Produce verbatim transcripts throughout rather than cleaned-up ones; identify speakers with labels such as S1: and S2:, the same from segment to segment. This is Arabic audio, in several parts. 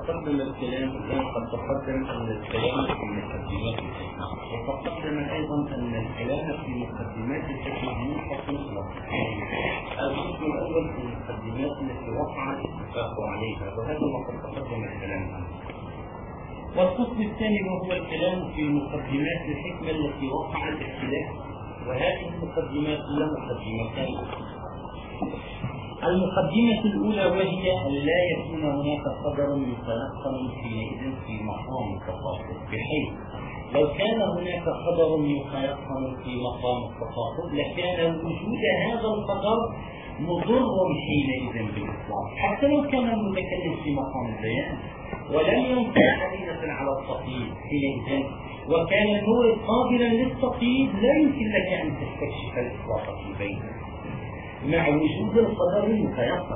S1: تقدم الكلام الآن قد تقدم أن الكلام في مقدمات الحكمة، وقد تقدم أيضا أن الكلام في مقدمات الحكمة منقسم إلى قسمين. القسم الأول في المقدمات التي وقع الاتفاق عليها، وهذا ما قد تقدم الكلام عنه. والقسم الثاني وهو الكلام في مقدمات الحكمة التي وقع الاختلاف، وهذه المقدمات هي مقدمتان. المقدمة الأولى وهي أن لا يكون هناك قدر يتيقن حينئذ في مقام التخاطب، بحيث لو كان هناك قدر يتيقن في مقام التخاطب لكان وجود هذا القدر مضر حينئذ بالإطلاق، حتى لو كان المتكلم في مقام البيان ولم ينكر حديثا على التقييد حينئذ، وكان المورد قابلا للتقييد، لا يمكن لك أن تستكشف الإطلاق في بينه مع وجود القدر المتيقن.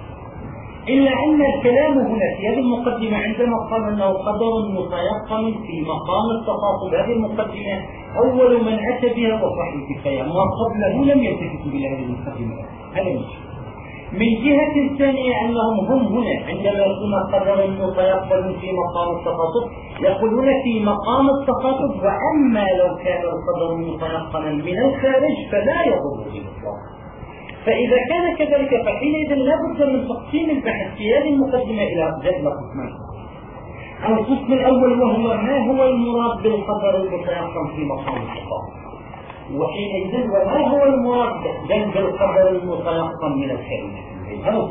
S1: إلا أن الكلام هنا في هذه المقدمة عندما قال أنه قدر متيقن في مقام التخاطب، هذه المقدمة أول من أتى بها وصاحب الكفاية، ما قبله لم يلتفتوا إلى هذه المقدمة. هذا مش من جهة ثانية أنهم هم هنا عندما يكون قدر متيقن في مقام التخاطب يقولون في مقام التخاطب، وأما لو كان القدر متيقنا من الخارج فلا يضر بالإطلاق. فإذا كان كذلك فحينئذ لا بد من تقسيم البحث في هذه المقدمة إلى جدول قسمين. القسم الأول وهو ما هو المراد بالقدر المتيقن في مقام التخاطب، وحينئذ وما هو المراد بالقدر المتيقن من الخارج.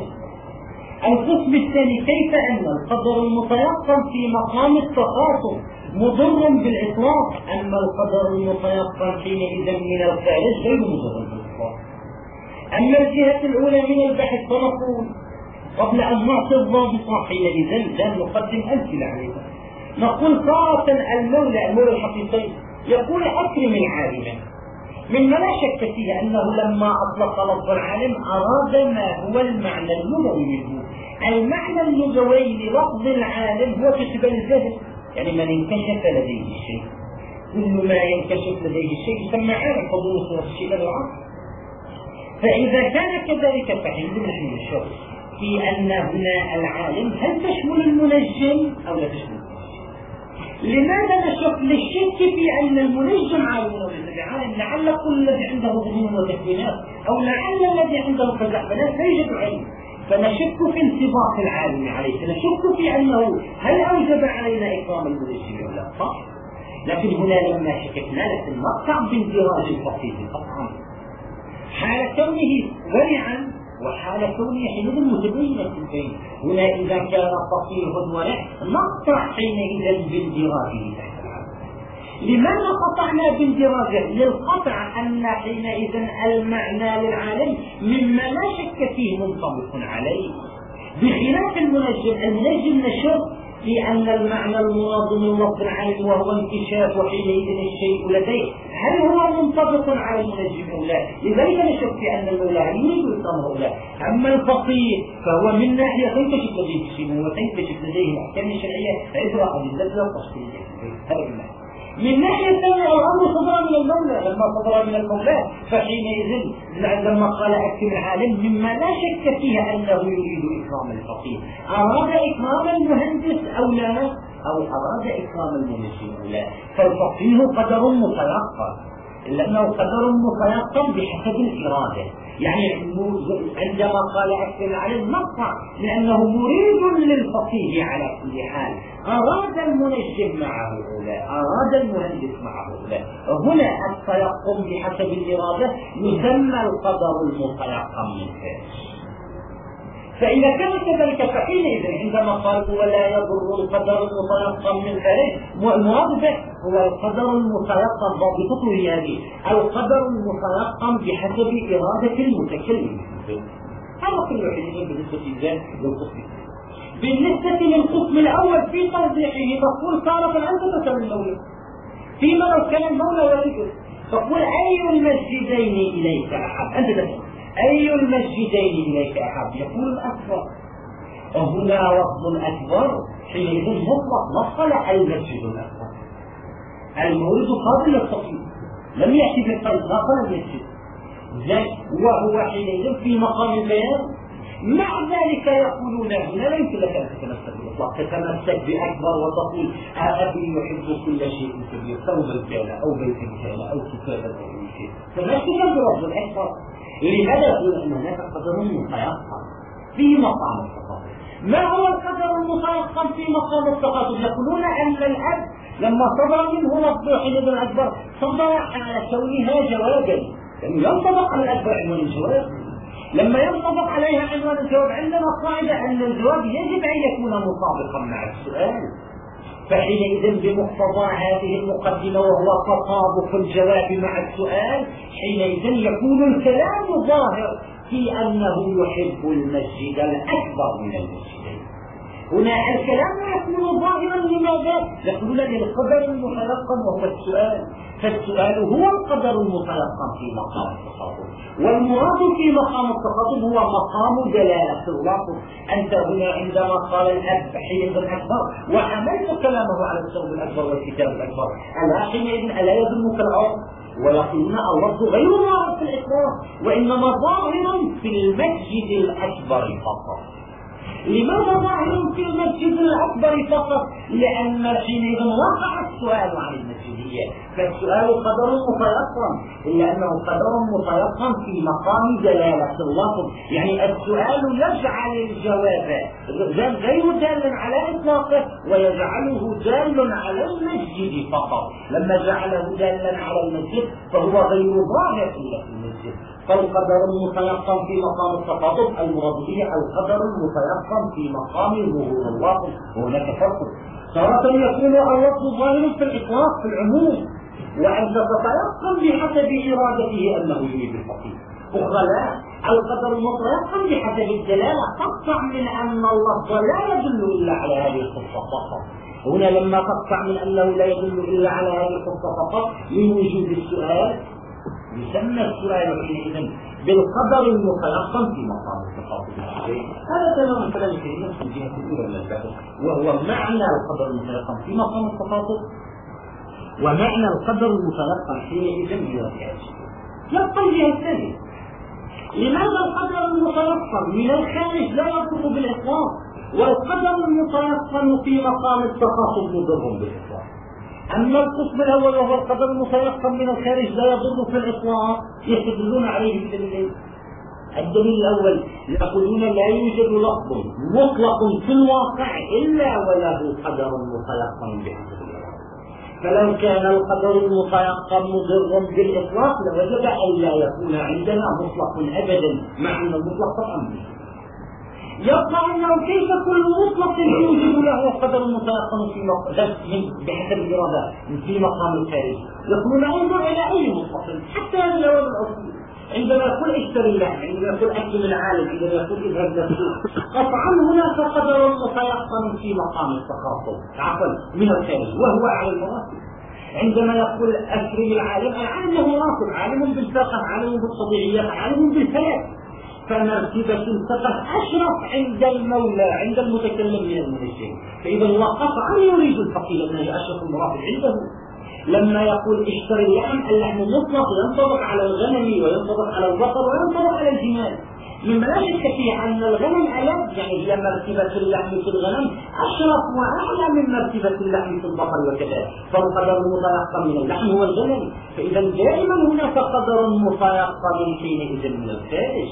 S1: القسم الثاني كيف أن القدر المتيقن في مقام التخاطب مضر بالإطلاق، أما القدر المتيقن حينئذ من الخارج غير مضر بالإطلاق. أما الجهة الأولى من البحث فنقول قبل أن نعطي الضابط حينئذ لا نقدم أمثلة عليها. نقول تارة المولى المولى الحقيقي يقول أكرم العالم، مما لا شك فيه أنه لما أطلق لفظ العالم أراد ما هو المعنى اللغوي منه. المعنى اللغوي للفظ العالم هو في قبل الذهن، يعني من انكشف لديه الشيء، كل ما ينكشف لديه الشيء يسمى عالم، فضل صورة الشيء للعقل. فإذا كان كذلك فحينئذ نحن نشك في أن هنا العالم هل تشمل المنجم أو لا تشمل؟ لماذا نشك؟ للشك في أن المنجم عالم وليس بعالم، لعل كل الذي عنده ظنون وتكوينات أو لعل الذي عنده خزعبلات لا يوجد علم، فنشك في انطباق العالم عليه، فنشك في أنه هل أوجب علينا إكرام المنجم ولا صح؟ لكن هنا لما شككنا لكن نقطع باندراج الفقيه قطعا حال كونه ورعا وحال كونه حينئذ متبينة البين. هنا إذا كان فقيه ورع نقطع حينئذ باندراجه تحت العالم. لماذا قطعنا باندراجه؟ للقطع أن حينئذ المعنى للعالم مما لا شك فيه منطبق عليه، بخلاف المنجم. المنجم نشر في أن المعنى المراد من لفظ العالم وهو انكشاف وحينئذ الشيء لديه، هل هو منطبق على المنجم أو لا؟ لذلك نشك في أن المولى يريد إكرامه أو لا. أما الفقيه فهو من ناحية تنكشف لديه الشيء وتنكشف لديه الأحكام الشرعية عبر أدلة وتفصيلية، هذا من ناحية ثانية الأمر صدر من المولى. لما صدر من المولى فحينئذ لما قال أكرم العالم مما لا شك فيه أنه يريد إكرام الفقيه، أراد إكرام المهندس أو لا، أو أراد إكرام المنجم أو لا. فالفقيه قدر متيقن، لأنه قدر متيقن بحسب الإرادة. يعني عندما قال أكرم العالم نقطع لأنه مريد للفقيه على كل حال، أراد المنجم معه أولا، أراد المهندس معه أولا. هنا التيقن بحسب الإرادة يسمى القدر المتيقن من ذلك. فإذا كان كذلك فحينئذ عندما قال ولا يضر القدر المتيقن من خارج، المراد به هو القدر المتيقن ضابطته هي هذه، القدر المتيقن بحسب إرادة المتكلم. هذا كل حين بالنسبة للقسم. بالنسبة للقسم الأول في توضيحه تقول تارة أنت تسمى المولى، فيما لو كان المولى ولده تقول أي المسجدين إليك أحب، أنت تسمى أي المسجدين إليك أحب، يقول الأكبر. وهنا لفظ الأكبر حينئذ مطلق نقل المسجد الأكبر، المورد قابل للتقييد، لم يأتي بالقيد، نقل المسجد، وهو حينئذ في مقام البيان. مع ذلك يقولون هنا لا يمكن لك أن تتمثل
S2: المطلق تتمسك بأكبر وتقول أبي يحب كل شيء كبير، ثوبا كان أو بيتا كان أو كتابا أو أي شيء، تمسك برب الأكبر. لماذا يقول أن هناك قدر متيقن في مقام التخاطب؟ ما هو القدر المتيقن في مقام التخاطب؟ يقولون أن الأب لما صدر منه لفظ حينئذ الأكبر صدر على كونها جوابا، يعني ينطبق على الأكبر عنوان الجواب. لما ينطبق عليها عنوان الجواب عندنا قاعدة أن الجواب يجب أن يكون مطابقا مع السؤال، فحينئذ بمقتضى هذه المقدمة وهو تطابق الجواب مع السؤال حينئذ يكون الكلام ظاهر في أنه يحب المسجد الأكبر من المسجدين. هنا الكلام يكون ظاهرا. لماذا؟ يقولون للقدر المتيقن وهو السؤال، فالسؤال هو القدر المتيقن في مقام التخاطب، والمراد في مقام التخاطب هو مقام دلالة اللفظ. أنت هنا عندما قال الأب حينئذ الأكبر وحملت كلامه على الثوب الأكبر والكتاب الأكبر، ألا حينئذ ألا يدلك الأرض؟ ويقولون اللفظ غير ظاهر في الإطلاق وإنما ظاهر في المسجد الأكبر فقط. لماذا ظاهر في المسجد الأكبر فقط؟ لأن حينئذ وقع السؤال عن المسجدية، فالسؤال قدر متيقن، إلا أنه قدر متيقن في مقام دلالة اللفظ، يعني السؤال يجعل الجواب غير دال على إطلاقه ويجعله دال على المسجد فقط. لما جعله دالا على المسجد فهو غير ظاهر إلا في المسجد. فالقدر المتيقن في مقام التخاطب المراد به القدر المتيقن في مقام ظهور اللفظ، وهناك فرق. تارة يكون اللفظ ظاهر في الإطلاق في العموم وأنت تتيقن بحسب إرادته أنه يريد الفقيه، أخرى لا، القدر المتيقن بحسب الدلالة تقطع من أن اللفظ لا يدل إلا على هذه الخصة فقط. هنا لما تقطع من أنه لا يدل إلا على هذه الخصة فقط لوجود السؤال يسمى السؤال حينئذ بالقدر المتيقن في مقام التخاطب. هذا تمام كلام كثير في الجهة الأولى من البحث، وهو معنى القدر المتيقن في مقام التخاطب ومعنى القدر المتيقن حينئذ من الخارج. يبقى الجهة الثانية، لماذا القدر المتيقن من الخارج لا يضر بالإطلاق والقدر المتيقن في مقام التخاطب مضر بالإطلاق؟ أما القسم الأول وهو القدر المتيقن من الخارج لا يضر في الإطلاق يستدلون عليه بدليلين. الدليل الأول يقولون لا يوجد لفظ مطلق في الواقع إلا وله قدر متيقن بحسب الإطلاق، فلو كان القدر المتيقن مضرا بالإطلاق لوجب أن لا يكون عندنا مطلق أبدا، مع أن المطلق طبعا به. يبقى أنه كيف كل مطلق يوجد له قدر متيقن في مقام بحسب الإرادة في مقام الخارج؟ يقولون انظر إلى أي مطلق حتى هذا الأول الأصلي، عندما يقول اشتري اللحم، عندما يقول أكل العالم، عندما يقول اذهب للسوق، قطعا هناك قدر متيقن في مقام التخاطب عفوا من الخارج وهو على المراتب. عندما يقول أكرم العالم، العالم له مراتب، عالم بالفقه، عالم بالطبيعيات، عالم بالفلك، فمرتبة الفقه أشرف عند المولى عند المتكلم من المنجم، فإذا هو قطعا يريد الفقيه لأنه أشرف المراتب عنده. لما يقول اشتري اللحم، اللحم مطلق ينطبق على الغنم وينطبق على البقر وينطبق على الجمال، مما لا شك فيه أن الغنم ألد، يعني هي مرتبة اللحم في الغنم أشرف وأعلى من مرتبة اللحم في البقر وكذا، فالقدر المتيقن من اللحم هو الغنم، فإذا دائما هناك قدر متيقن حينئذ من الخارج.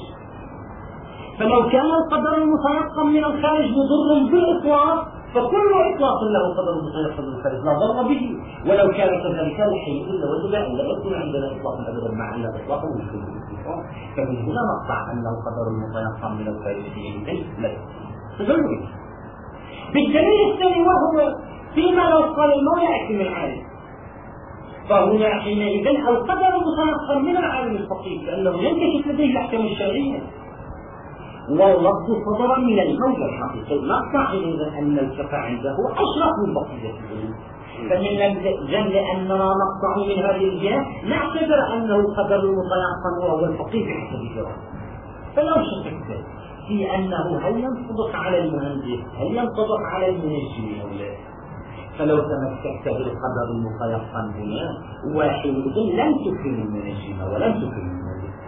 S2: فلو كان القدر المتيقن من الخارج مضر بالإطلاق فكل إطلاق له قدر متيقن من الخارج لا ضر به، ولو كان كذلك حينئذ لوجب أن لا يكون عندنا إطلاق أبدا مع أن الإطلاق موجود بالاستثناء. فمن هنا نقطع أن القدر المتيقن من الخارج حينئذ لا يكون. بالدليل الثاني وهو فيما لو قال المولى أكرم العالم، فهنا حينئذ القدر المتيقن من العالم الفقيه لأنه ينكشف لديه الأحكام الشرعية واللفظ صدر من المولى الحقيقي، نقطع إذا أن الفقه عنده أشرف من بقية العلوم. فمن الجن لأننا نقطع من هذه الجهة نعتبر أنه القدر المتيقن وهو الفقيه بحسب الجواب. فلو شككت في أنه هل ينطبق على المهندس هل ينطبق على المنجم أو لا، فلو تمسكت بالقدر المتيقن هنا وحينئذ لم تكرم المنجم ولم تكرم المهندس،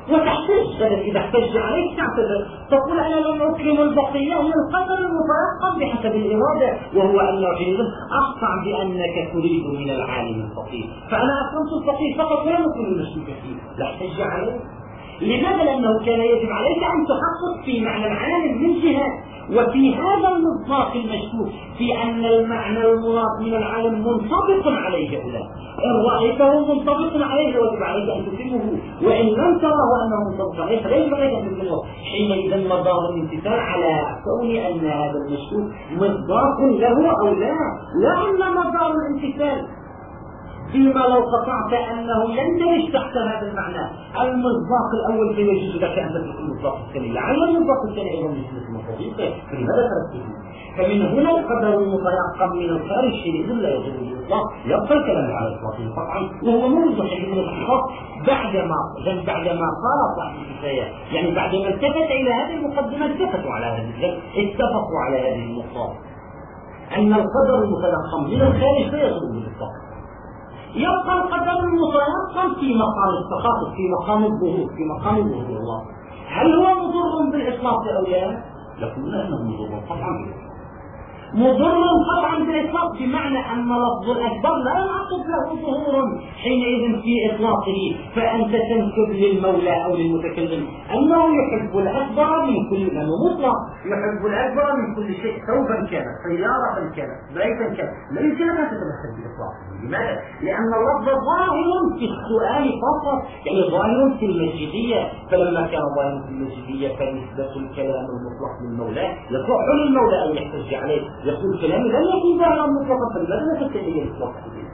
S2: وتحتج إذا احتج عليك تعتذر تقول أنا لم أكرم البقية من القدر المتيقن بحسب الإرادة، وهو أن أقطع بأنك تريد من العالم الفقيه، فأنا أكرمت الفقيه فقط ولم أكرم المشكوك فيه، لا احتج عليه. لماذا؟ لأنه كان يجب عليك أن تحقق في معنى العالم من جهة، وفي هذا المصداق المشكوك في أن المعنى المراد من العالم منطبق عليه هنا، إن رأيته منطبق عليه وجب عليك أن تتمه، وإن لم تره أنه منطبق عليه فليس عليك أن تتمه. حينئذ مدار الامتثال على كون أن هذا المشكوك مصداق له أو لا، لأن مدار الامتثال فيما لو قطعت أنه يندرج تحت هذا المعنى المصداق الأول فيجوز لك أن تترك المصداق الثاني، لعل المصداق الثاني أيضا مثل المصداق، فلماذا تركته؟ فمن هنا القدر المتيقن من الخارج حينئذ لا يجوز الإطلاق، يبقى الكلام على إطلاقه قطعا، وهو موجود حيث من الحقيقة بعدما بعدما قال صاحب الكفاية، يعني بعدما التفت إلى هذه المقدمة التفتوا على هذه، اتفقوا على هذه النقطة أن القدر المتيقن من الخارج لا يجوز الإطلاق. يبقى القدر المتيقن في مقام التخاطب، في مقام الظهور، في مقام ظهور الله. هل هو مضر بالإطلاق أو لا؟ لكن أنه مضر قطعا بالإطلاق، مضر قطعا بالإطلاق، بمعنى أن لفظ الأكبر لا ينعقد له ظهور حينئذ في إطلاقه، فأنت تنسب للمولى أو للمتكلم أنه يحب الأكبر من كل، لأنه مطلق يحب الأكبر من كل شيء، ثوبا كان، سيارة كانت، بيتا كان، لا يمكن أن تتمثل بالإطلاق. لماذا؟ لأن اللفظ ظاهر في السؤال فقط، يعني ظاهر في المجيدية، فلما كان ظاهر في المجيدية فنسبة الكلام المطلق للمولى يصح للمولى أن يحتج عليه، يقول كلامي لم يكن ظاهرا مطلقا، فلماذا تتبين الإطلاق؟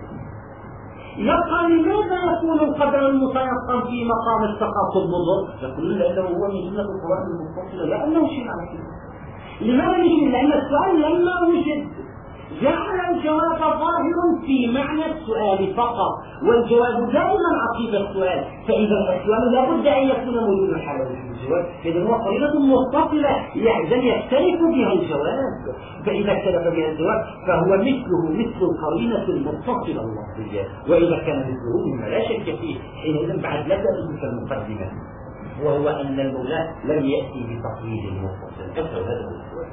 S2: يبقى لماذا يكون القدر المتيقن في مقام التخاطب مضر؟ يقول لأنه هو من جملة القواعد المتصلة، لأنه شيء على كده. لماذا نجد؟ لأن السؤال لما وجد جعل الجواب ظاهر في معنى السؤال فقط، والجواب دائما عقيب السؤال، فإذا السؤال لابد أن يكون موجودا حاله في الجواب، إذا هو قرينة متصلة يعني يختلف بها الجواب، فإذا اختلف بها الجواب فهو مثله مثل القرينة المتصلة اللفظية، وإذا كان مثله مما لا شك فيه حينئذ بعد لا تأتي المقدمة، وهو أن المولى لم يأتي بتقليد المتصل، أكثر هذا السؤال،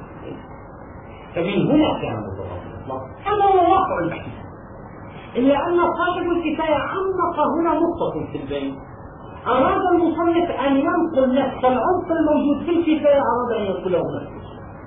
S2: فمن هنا كان مضرا. هذا هو واقع البحث، إلا أن صاحب الكفاية عمق هنا نقطة في البين، أراد المصنف أن ينقل نفس العنصر الموجود في الكفاية، أراد أن ينقله نفسه.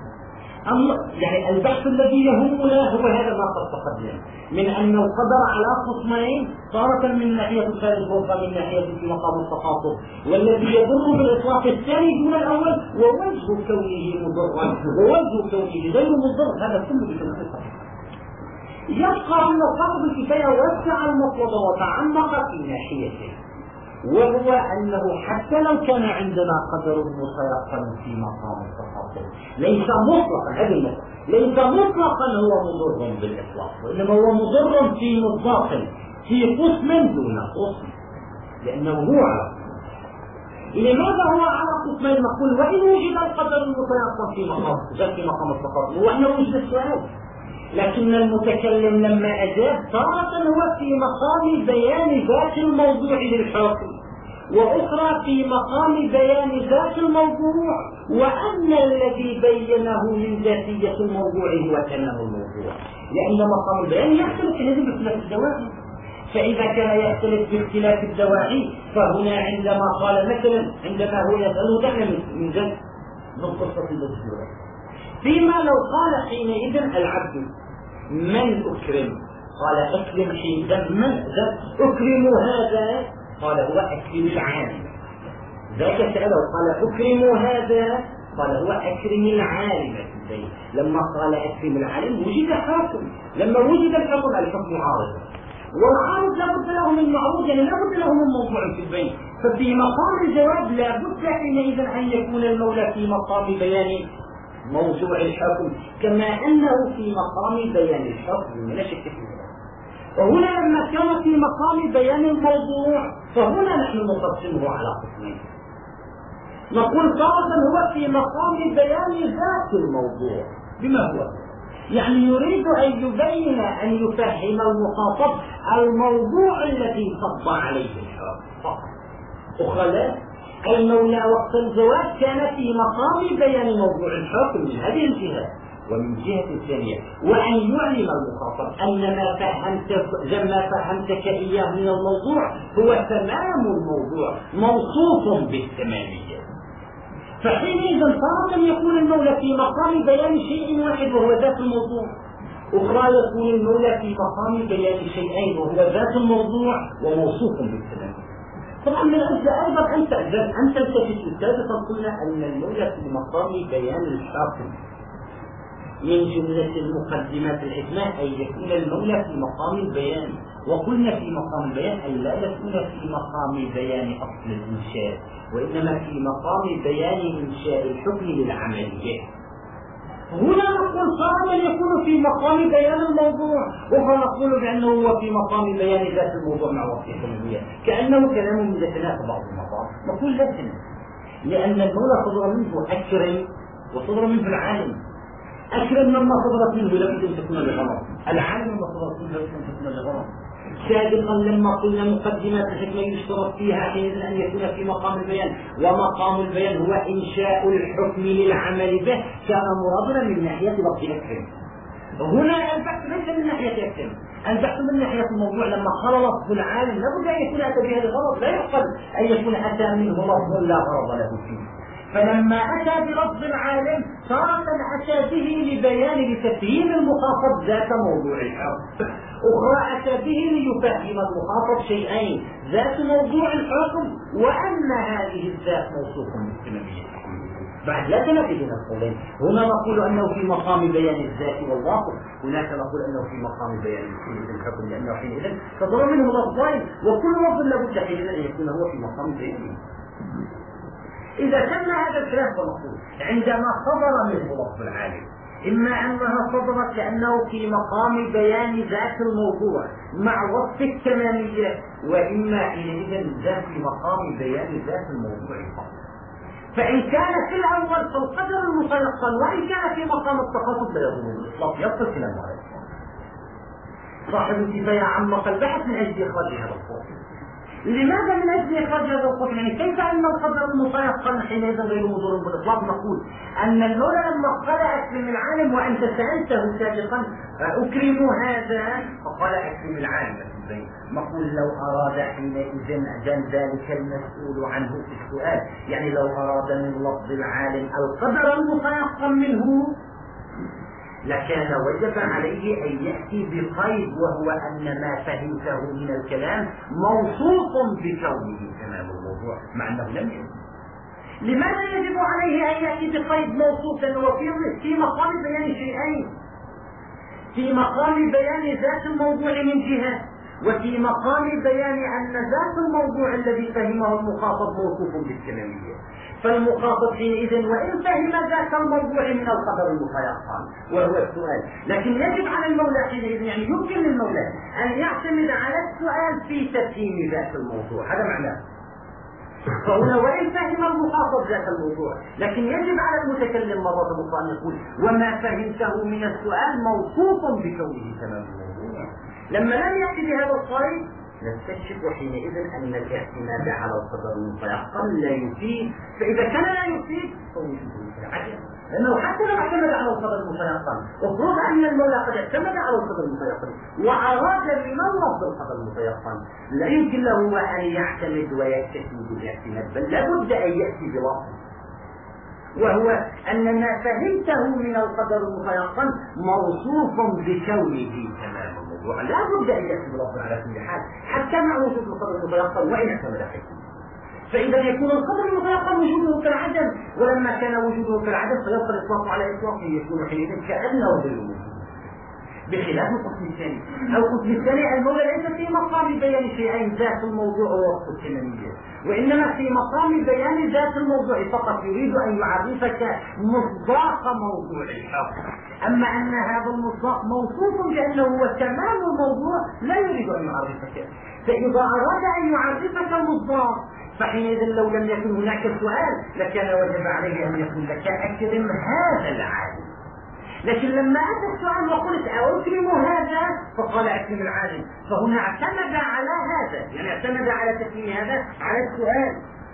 S2: يعني البحث الذي يهمنا هو هذا ما قد تقدم، من أن القدر على قسمين، تارة من ناحية الخارج ومن ناحية في مقام التخاطب، والذي يضر بالإطلاق الثاني دون الأول، ووجه كونه مضرا ووجه كونه غير مضر، هذا كله بكلمة التخاطب. يبقى أن صاحب الكفاية وسع المطلب وتعمق في ناحيته، وهو أنه حتى لو كان عندنا قدر متيقن في مقام التخاطب ليس مطلقا، هذا المطلق ليس مطلقا هو مضر بالإطلاق، وإنما هو مضر في مصداق في قسم دون قسم، لأنه هو على قسم. لماذا هو على قسمين؟ نقول وإن وجد القدر المتيقن في مقام في مقام التخاطب هو أنه وجد السؤال، لكن المتكلم لما أجاب تارة هو في مقام بيان ذات الموضوع للحكم، وأخرى في مقام بيان ذات الموضوع، وأن الذي بينه من ذاتية الموضوع هو تمام الموضوع، لأن مقام البيان يختلف هذه باختلاف الدواعي، فإذا كان يختلف باختلاف الدواعي فهنا عندما قال مثلا عندما هو يسأله دعنا من ذلك من قصة الدجورة، فيما لو قال حينئذ العبد من أكرم، قال أكرم حينئذ من ذا أكرم هذا، قال هو أكرم العالم، ذاك سأله قال أكرم هذا، قال هو أكرم العالم. لما قال أكرم العالم وجد حاكم، لما وجد الحكم الحكم معارض، والعارض لابد له من معروض، يعني لابد له من موضوع في البين، ففي مقام الجواب لابد حينئذ أن يكون المولى في مقام بيان موضوع الحكم، كما أنه في مقام بيان الحكم لا شك في ذلك. وهنا لما كان في مقام بيان الموضوع فهنا نحن نقسمه على قسمين، نقول تارة هو في مقام بيان ذات الموضوع بما هو، يعني يريد أن يبين أن يفهم المخاطب الموضوع الذي صب عليه الحكم فقط، أخرى لا، المولى وقت الزواج كان في مقام بيان موضوع الحكم من هذه الجهة، ومن جهة ثانية وأن يعلم المخاطب أن ما فهمت ما فهمتك إياه من الموضوع هو تمام الموضوع موصوف بالتمامية. فحينئذ تارة يكون المولى في مقام بيان شيء واحد وهو ذات الموضوع، أخرى يكون المولى في مقام بيان شيئين وهو ذات الموضوع وموصوف بالتمامية. طبعا من أجل أيضا أن أن تلتفت سابقا قلنا أن المولى في مقام بيان الحاكم من جملة المقدمات الحكمة أن يكون المولى في مقام البيان، وقلنا في مقام البيان أن لا يكون في مقام بيان أصل الإنشاء، وإنما في مقام بيان إنشاء الحكم للعملية. هنا نقول صعب يكون في مقام بيان الموضوع، وهو نقول بأنه هو في مقام بيان ذات الموضوع مع وصف الحكمية، كأنه كلام متناسب بعض المقام. نقول لكن لأن المولى صدر منه أكرم وصدر منه العالم. أكرم لما صدرت منه لابد أن تكون لغرض، العالم لما صدرت منه لابد أن تكون لغرض. سابقا لما قلنا مقدمات الحكمة يشترط فيها حينئذ أن يكون في مقام البيان، ومقام البيان هو إنشاء الحكم للعمل به، كان مرادنا من ناحية وقت أكرم. هنا البحث ليس من ناحية أكرم، البحث من ناحية الموضوع. لما قال لفظ العالم لابد أن يكون أتى بهذا الغرض، لا يقبل أن يكون أتى منه لفظ لا غرض له فيه. فلما أتى بلفظ العالم تارة أتى به لبيان لتفهيم المخاطب ذات موضوع الحكم، أخرى أتى به ليفهم المخاطب شيئين: ذات موضوع الحكم وأن هذه الذات موصوف بالتمامية. بعد لا تنافي بين القولين. هنا نقول أنه في مقام بيان الذات والواقع، هناك نقول أنه في مقام بيان الحكم، لأنه حينئذ صدر منه لفظين، وكل لفظ لابد حينئذ أن يكون هو في مقام بيانه. إذا كان هذا الكلام فنقول عندما صدر منه لفظ العالم إما أنها صدرت لأنه في مقام بيان ذات الموضوع مع وصف التمامية، وإما حينئذ ذات في مقام بيان ذات الموضوع فقط. فإن كان في الأول فالقدر المتيقن، وإن كان في مقام التخصص لا يظن الإطلاق، يبطل كلامه على الإطلاق. صاحب الكفاية عمق البحث من أجل إخراج هذا القول. لماذا من أجل إخراج هذا القول؟ يعني كيف أن القدر المتيقن حينئذ غير مضر بالإطلاق؟ نقول أن المولى لما قال أكرم العالم وأنت سألته سابقا أكرم هذا فقال أكرم العالم، نقول لو أراد حينئذ ذلك المسؤول عنه في السؤال، يعني لو أراد من لفظ العالم القدر المتيقن منه لكان وجب عليه أن يأتي بقيد، وهو أن ما فهمته من الكلام موصوف بكونه تمام الموضوع، مع أنه لم يكن. لماذا يجب عليه أن يأتي بقيد موصوفا وفي في مقام بيان شيئين؟ في مقام بيان ذات الموضوع من جهة، وفي مقام بيان أن ذات الموضوع الذي فهمه المخاطب موصوف بالتمامية. فالمخاطب حينئذ وإن فهم ذات الموضوع من القدر المتيقن وهو السؤال، لكن يجب على المولى حينئذ، يعني يمكن للمولى أن يعتمد على السؤال في تفهيم ذات الموضوع، هذا معناه. فهنا وإن فهم المخاطب ذات الموضوع، لكن يجب على المتكلم مرة أخرى أن يقول وما فهمته من السؤال موصوف بكونه تمام الموضوع. لما لم يأتي بهذا القيد نستكشف حينئذ أن الاعتماد على القدر المتيقن لا يفيد، فإذا كان لا يفيد فوجوده كالعدم، لأنه حتى لو اعتمد على القدر المتيقن افرض أن المولى قد اعتمد على القدر المتيقن وأراد من اللفظ القدر المتيقن، لا يمكن له أن يعتمد ويكتفي بالاعتماد، بل لابد أن يأتي بلفظ، وهو أن ما فهمته من القدر المتيقن موصوف بكونه تمام الموضوع، لا بد أن يأتي بلفظ على كل حال حتى مع وجود القدر المتيقن وإن اعتمد حكمه. فإذا يكون القدر المتيقن وجوده كالعدم، ولما كان وجوده كالعدم فيبقى الإطلاق على إطلاقه يكون حينئذ كأنه غير موجود، بخلاف القسم الثاني. القسم الثاني المولى ليس في مقام بيان شيئين ذات الموضوع ووصف التمامية، وإنما في مقام بيان ذات الموضوع فقط، يريد أن يعرفك مصداق موضوع الحق. أما أن هذا المصداق موصوف بأنه هو تمام الموضوع لا يريد أن يعرفك. فإذا أراد أن يعرفك المصداق فحينئذ لو لم يكن هناك سؤال لكان وجب عليه أن يقول لك أكرم هذا العالم، لكن لما أتى السؤال وقلت أكرم هذا فقال أكرم العالم، فهنا اعتمد على هذا، يعني اعتمد على تكريم هذا على السؤال،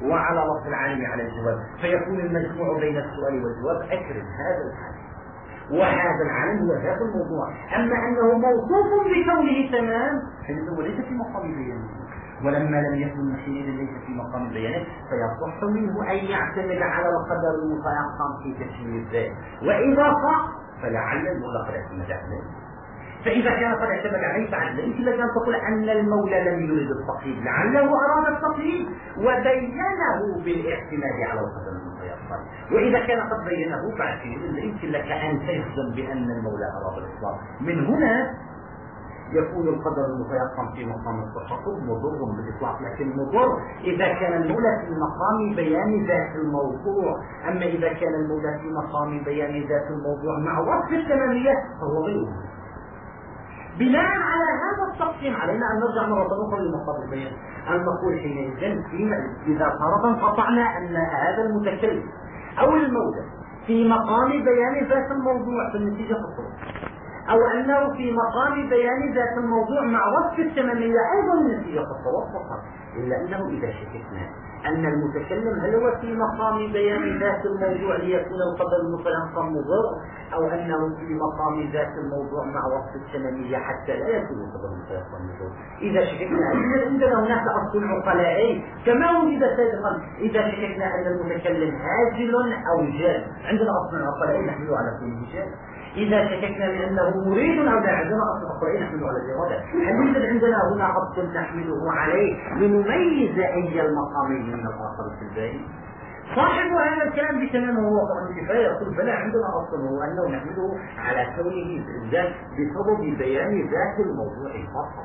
S2: وعلى لفظ العالم على الجواب، فيكون المجموع بين السؤال والجواب أكرم هذا العالم، وهذا العالم هو ذات الموضوع. أما أنه موصوف بكونه تمام فإنه ليس في مقام بيانه، ولما لم يكن حينئذ ليس في مقام بيانه فيصح منه أن يعتمد على القدر المتيقن في تشميل الذات، وإذا صح فلعل المولى قد اعتمد عليه. فإذا كان قد اعتمد عليه فعلا يمكن لك أن تقول أن المولى لم يرد التقييد، لعله أراد التقييد وبينه بالاعتماد على القدر المتيقن، وإذا كان قد بينه فعلا يمكن لك أن تجزم بأن المولى أراد الإطلاق. من هنا يكون القدر المتيقن في مقام التخصص مضر بالإطلاق، لكن مضر إذا كان المولى في مقام بيان ذات الموضوع. أما إذا كان المولى في مقام بيان ذات الموضوع مع وصف التمامية فهو غير مضر. بناء على هذا التقسيم علينا أن نرجع مرة أخرى لمقام البيان، أن نقول حينئذ إذا فرضا قطعنا أن هذا المتكلم أو المولى في مقام بيان ذات الموضوع فالنتيجة خطوة، أو أنه في مقام بيان ذات الموضوع مع وصف التمامية أيضا النتيجة خطوة فقط، إلا أنه إذا شككنا أن المتكلم هل هو في مقام بيان ذات الموضوع ليكون القدر المتيقن مضر، أو أنه في مقام ذات الموضوع مع وصف التمامية حتى لا يكون القدر المتيقن مضر. إذا شككنا عندنا هناك أصل عقلائي كما وجد سابقا، إذا شككنا أن المتكلم هازل أو جاد عندنا أصل عقلائي نحمله على كل جاد. إذا شككنا بأنه مريد أو لا عندنا أصل عقلائي نحمله على الإرادة. هل يوجد عندنا هنا أصل نحمله عليه لنميز أي المقامين من الآخر في الباقي؟ صاحب هذا الكلام بتمام هو قرآن الكفاية يقول بلى عندنا أصل هو أنه نحمله على كونه ذات بسبب بيان ذات الموضوع فقط.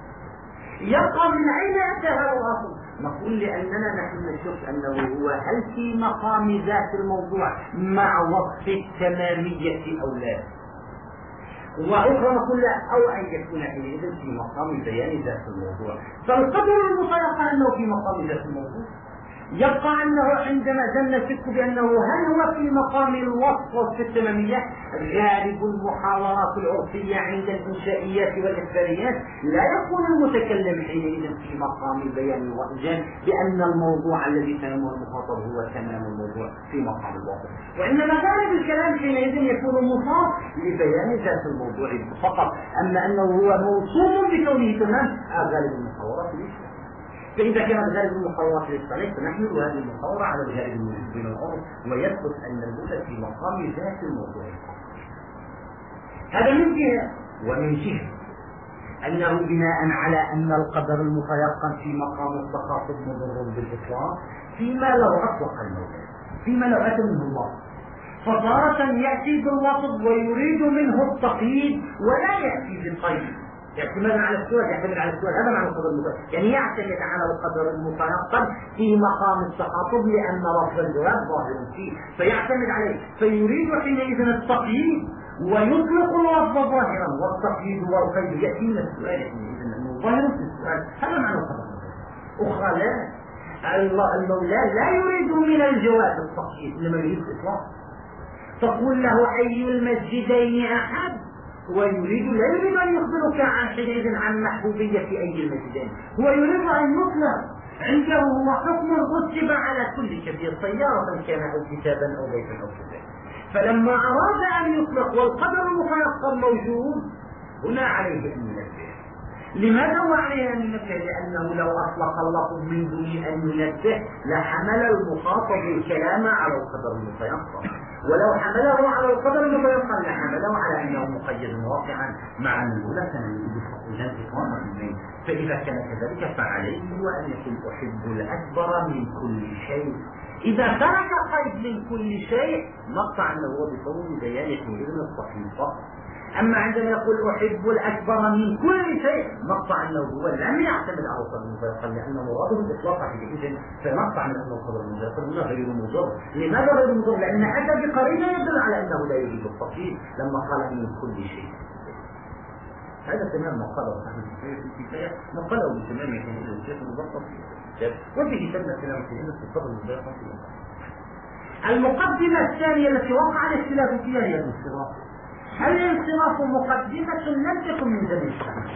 S2: يبقى من أين أتى هذا الأصل؟ نقول لأننا نحن نشوف أنه هو هل في مقام ذات الموضوع مع وصف التمامية أو لا، وأخرى نقول لا، أو أن يكون حينئذ في مقام بيان ذات الموضوع. فالقدر المتيقن أنه في مقام ذات الموضوع. يبقى أنه عندما زلنا نشك بأنه هل هو في مقام الوصف وفي التمامية. غالب المحاورات العرفية عند الإنشائيات والإخباريات لا يكون المتكلم حينئذ في مقام بيان وإنجاز بأن الموضوع الذي فهمه المخاطب هو تمام الموضوع في مقام الوصف، وإنما غالب الكلام حينئذ يكون مضاف لبيان ذات الموضوع فقط. أما أنه هو موصوف بكونه تمام غالب المحاورات ليس. فإذا كانت غالب المحاورات للصالح فنحمل هذه المحاورة على الغالب الموجود بين العرف ويثبت أن المولى في مقام ذات الموضوع. هذا من جهة، ومن جهة أنه بناء على أن القدر المتيقن في مقام التخاطب مضر بالإطلاق فيما لو أطلق المولى، فيما لو أتى منه الله، فتارة يأتي بالوصف ويريد منه التقييد ولا يأتي بالقيد. يعتمد على السؤال، يعتمد على السؤال، هذا معنى القدر المتيقن، يعني يعتمد على القدر المتيقن في مقام التخاطب لأن لفظ الجواب ظاهر فيه فيعتمد عليه، فيريد حينئذ التقييد ويطلق اللفظ ظاهرا والتقييد والقيد يأتي من السؤال، يعني إذن ظاهر في السؤال، هذا معنى القدر المتيقن. أخرى لا، المولى لا يريد من الجواب التقييد إنما يريد الإطلاق. تقول له أي المسجدين أحد، هو يريد لا يريد أن يخبرك عن حينئذ عن محبوبية أي المسجدين، هو يريد أن يطلق عنده هو حكم رتب على كل كبير سيارة كان أو كتابا أو بيتا أو كذا. فلما أراد أن يطلق والقدر المتيقن موجود هنا عليه أن ينبه. لماذا هو عليه أن ينبه؟ لأنه لو أطلق اللفظ من دون أن ينبه لحمل المخاطب الكلام على القدر المتيقن، ولو حمله على القدر المتيقن لحمله على أنه مقيد واقعا مع المولى كان يريد إقامة. فإذا كان كذلك فعليه هو أن يكون أحب الأكبر من كل شيء. إذا ترك قيد من كل شيء نقطع أنه هو بصوم بيانه إذن الصحيح فقط. أما عندما يقول أحب الأكبر من كل شيء نقطع أنه هو لم يعتمد على القدر المتيقن لأنه مراده الإطلاق حينئذ، فنقطع من أنه القدر المتيقن هنا غير مضر. لماذا غير مضر؟ لأن أتى بقرينة يدل على أنه لا يريد التفصيل لما قال من كل شيء. هذا تمام ما قاله صاحب في الكفاية، ما قاله بتمام حينئذ الشيخ المبسط في الكتاب، وبه تم كلام حينئذ في القدر المتيقن في المقدمة الثانية التي وقع الاختلاف فيها هي الانصراف. الانصراف مقدمة لم تكن من ذوي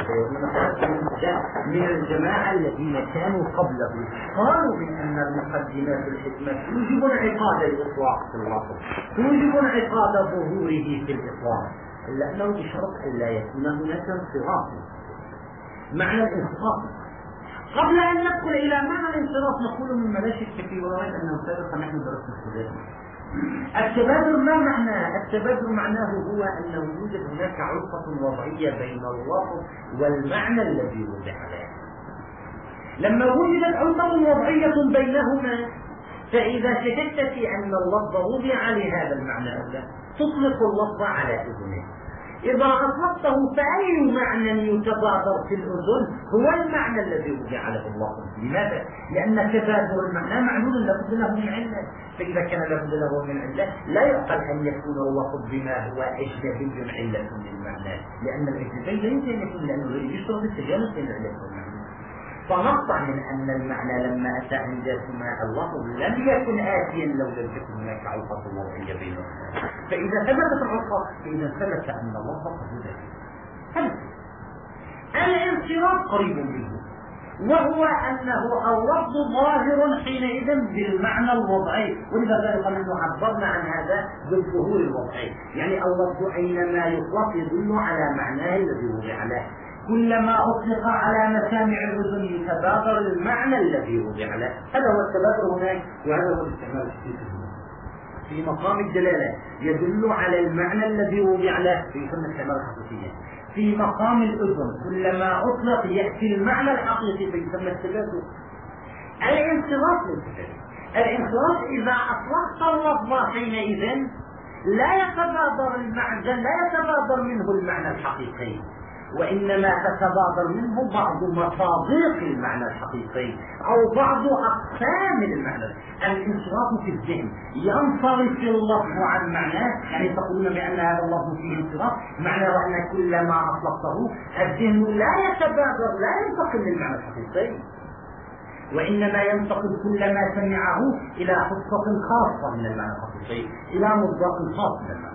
S2: من الجماعة الذين كانوا قبله قالوا بأن المقدمات الحكمة توجب انعقاد الإطلاق في اللفظ، توجب انعقاد ظهوره في الإطلاق، إلا أنه بشرط أن لا يكون هناك انصراف. معنى الانصراف قبل أن ندخل إلى معنى الانصراف نقول مما لا شك فيه ورأيت أنه سابقا نحن درسنا التبادل. التبادل ما معناه؟ التبادل معناه هو أنه يوجد هناك علقة وضعية بين اللفظ والمعنى الذي وضع له. لما وجدت علقة وضعية بينهما فإذا شككت في أن اللفظ وضع لهذا المعنى أو لا تطلق اللفظ على أذنه. إذا أطلقته فأي معنى يتبادر في الأذن هو المعنى الذي وضع له اللفظ. لماذا؟ لأن تبادر المعنى معلول لابد له من علة، فإذا كان لابد له من علة لا يعقل أن يكون اللفظ بما هو أجنبي علة للمعنى، لأن الأجنبي لا يمكن أن يكون لأنه يشترط التجانس بين العلة والمعنى. فنقطع من أن المعنى لما أتى عندما اللفظ لم يكن آتيا لو لم تكن هناك علقة وضعية بينهما. فإذا ثبتت العلقة فإذا ثبت أن اللفظ قد وجد. هذا الانصراف قريب منه، وهو أنه اللفظ ظاهر حينئذ بالمعنى الوضعي، ولذلك نحن عبرنا عن هذا بالظهور الوضعي، يعني اللفظ أينما يطلق يدل على معناه الذي وضع له. كلما أطلق على مسامع الأذن يتبادر المعنى الذي وضع له. هذا هو التبادر هناك، وهذا هو الاستعمال الحقيقي في مقام الدلالة، يدل على المعنى الذي وضع له فيسمى الاستعمال الحقيقي. في مقام الأذن كلما أطلق يأتي المعنى الحقيقي فيسمى التبادر. الانصراف الانصراف إذا أطلقت اللفظ حينئذ لا يتبادر المعنى، لا يتبادر منه المعنى الحقيقي، وإنما تتبادر منه بعض مصادق المعنى الحقيقي أو بعض أقسام المعنى. الانصراف في الذهن ينصرف اللفظ عن معناه، يعني تقولون بأن هذا اللفظ فيه انصراف، معناه أن كلما أطلقته الذهن لا يتبادر لا ينتقل للمعنى الحقيقي، وإنما ينتقل كلما سمعه إلى حصة خاصة من المعنى الحقيقي، إلى مصداق خاص من المعنى.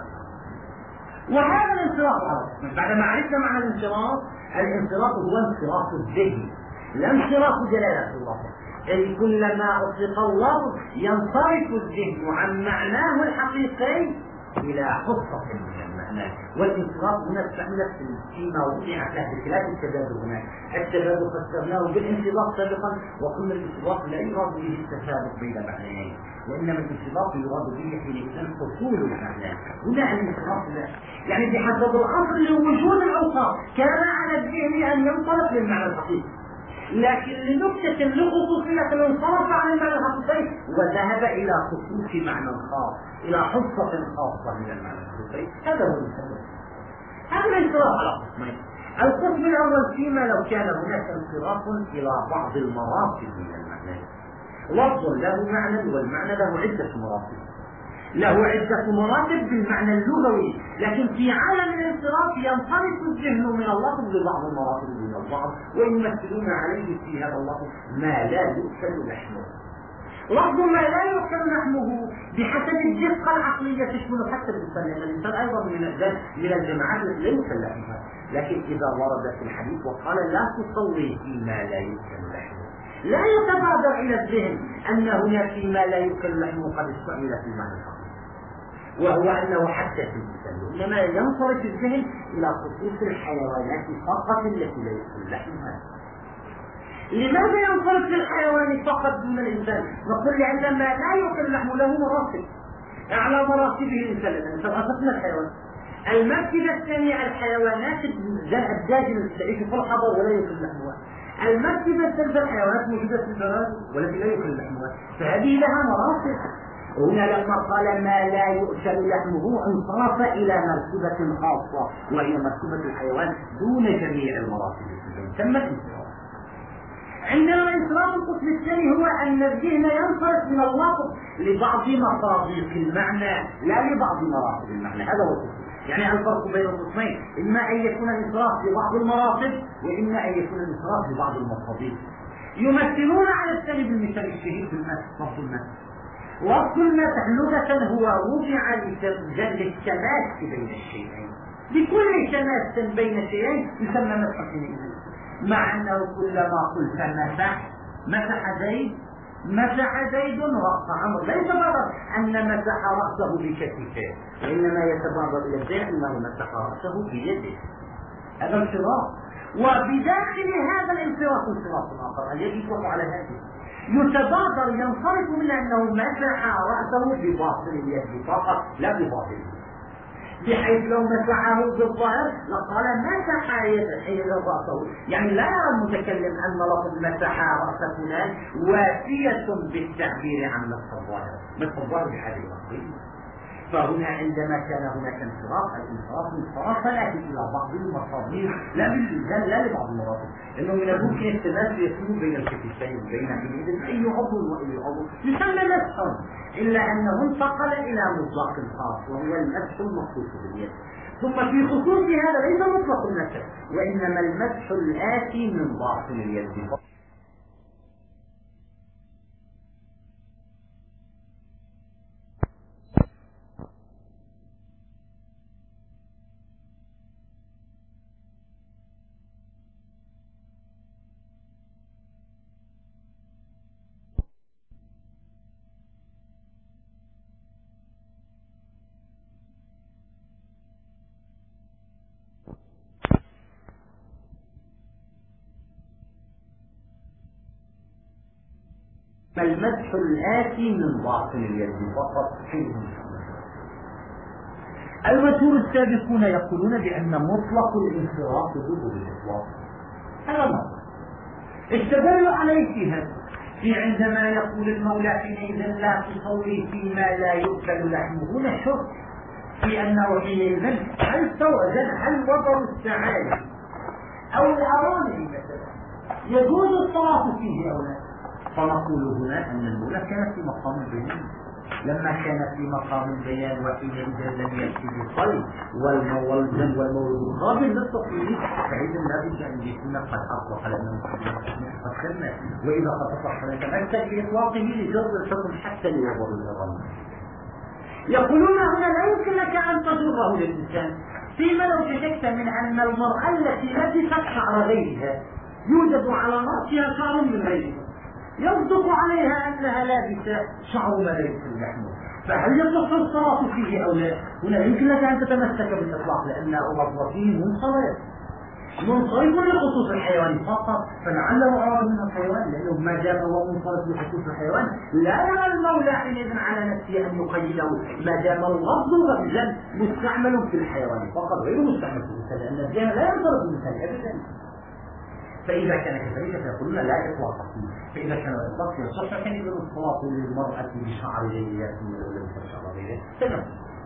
S2: وهذا الانصراف بعد ما عرفنا معنى الانصراف، الانصراف هو انصراف الذهن لا انصراف دلالة اللفظ، أي كلما أطلق اللفظ ينصرف الذهن عن معناه الحقيقي إلى حصة من المعنى. والانصراف هنا استعملت فيما وضعت له بخلاف التبادل. هناك التبادل فسرناه بالانصراف سابقا وقلنا الانصراف لا يراد به التسابق بين معنيين، وإنما الانصراف يراد به حينئذ حصول المعنى. هنا الانصراف لا يعني بحسب الأصل لوجود الأوصاف كان على الذهن أن ينطلق للمعنى الحقيقي، لكن لنكتة لخصوصية انصرف عن المعنى الحقيقي وذهب إلى خصوص معنى خاص، إلى حصة خاصة من المعنى الحقيقي. هذا هو الانصراف. هذا الانصراف على قسمين. القسم الأول فيما لو كان هناك انصراف إلى بعض المراتب من المعنى، لفظ له معنى والمعنى له عدة مراتب، له عدة مراتب بالمعنى اللغوي، لكن في عالم الانصراف ينصرف الذهن من اللفظ لبعض المراتب من البعض ويمثلون عليه في هذا اللفظ ما لا يؤكل لحمه. لفظ ما لا يؤكل لحمه بحسب الدقة العقلية تشمل حتى الإنسان، لأن الإنسان أيضا من من الجماعات التي لا يؤكل لحمها، لكن إذا ورد في الحديث وقال لا تصلي فيما لا يؤكل لحمه لا يتبادر إلى الذهن أن هناك فيما لا يؤكل لحمه قد استعمل في المعنى الحقيقي، وهو أنه حتى في الإنسان، إنما ينصرف الذهن إلى خصوص الحيوانات فقط التي لا يؤكل لحمها. لماذا ينصرف للحيوان فقط دون الإنسان؟ نقول لأن ما لا يؤكل لحمه له مراتب، أعلى مراتبه الإنسان، لأن الإنسان أصلا الحيوان. المرتبة الثانية الحيوانات الداجنة التي تعيش في الحضر ولا يؤكل لحمها. المرتبة الثالثة الحيوانات موجودة في البراري والتي لا يؤكل لحمها، فهذه لها مراتب. هنا لما قال ما لا يؤكل لحمه انصرف إلى مرتبة خاصة وهي مرتبة الحيوان دون جميع المراتب تم الانصراف. عندنا انصراف القسم الثاني هو أن الذهن ينصرف من اللفظ لبعض مصادق المعنى لا لبعض مراتب المعنى. هذا هو القسم، يعني الفرق بين القسمين إما أن يكون الانصراف لبعض المراتب وإما أن يكون الانصراف لبعض المصادق. يمثلون على الثاني بالمثال الشهير في المثل وصف المثل. وصف المثل لغة هو وضع للتماس بين الشيئين، بكل تماس بين شيئين يسمى مسح حينئذ، مع أنه كلما قلت مسح مسح زيد مسح زيد رأس عمرو، لا يتبادر أن مسح رأسه بكتفه، وإنما يتبادر إلى الذهن أنه مسح رأسه بيده. هذا انصراف، وبداخل هذا الانصراف انصراف آخر الذي يطلق على هذه يتبادر ينصرف من أنه مسح رأسه بباطن اليد فقط لا بظاهره، بحيث لو مسحه بالظاهر لقال مسح يد رأسه، يعني لا يرى المتكلم أن لفظ مسح رأس فلان وافية بالتعبير عن مسح الظاهر، مسح الظاهر بهذه اللفظ. فهنا عندما كان هناك انصراف، الانصراف انصراف يأتي إلى بعض المصادر لا بالإنزال لا لبعض المراتب، لأنه من الممكن التماس يكون بين الكتفين بين حينئذ أي عضو وأي عضو يسمى مسحا، إلا أنه انتقل إلى مطلق خاص وهو المسح المخصوص باليد. ثم في خصوص هذا ليس مطلق المسح، وإنما المسح الآتي من باطن اليد. المسح الآتي من باطن اليد فقط حين المشهور السابقون يقولون بأن مطلق الانصراف ضد الإطلاق، هذا مطلق استدلوا عليه في هذا، في عندما يقول المولى حينئذ لا تصلي فيما لا يؤكل لحمه، هنا الشرط في أنه حينئذ هل توأذن هل وضع السعادة أو الأرانب مثلا يجوز الصلاة فيه أو لا؟ فنقول هنا أن الأولى كانت في مقام البيان، لما كان في مقام البيان وحينئذ لم يأتي بالصيد والمولد والمولود القابل للتصوير، فإذا لا بد أن يكون قد أطلق لأنه قد كلمة، وإذا قد أطلق فنتمسك بإطلاقه لجر الحكم حتى ليوضع الإرادة. يقولون هنا لا يمكن لك أن تجره للإنسان، فيما لو شككت من أن المرأة التي لبست شعر غيرها يوجد على رأسها شعر من غيرها يصدق عليها أنها لابسة شعر ما لا يمكن لحمه، فهل يصح الصلاة فيه أو لا؟ هنا يمكن لك أن تتمسك بالإطلاق لأن أمر فيه منصرف منصرف لخصوص الحيوان فقط، فلعله أراد من الحيوان لأنه ما دام هو منصرف لخصوص الحيوان لا يرى المولى حينئذ على نفسه أن يقيده ما دام اللفظ غمزا مستعمل في الحيوان فقط غير مستعمل في الإنسان، لأن الجهل لا ينصرف الإنسان أبدا. فإذا كان كذلك فيقولون لا إطلاق فيه، فإذا كان الإطلاق يصح كان يقول الصلاة للمرأة بشعر غيرها ولم بشعر غيرها تمام.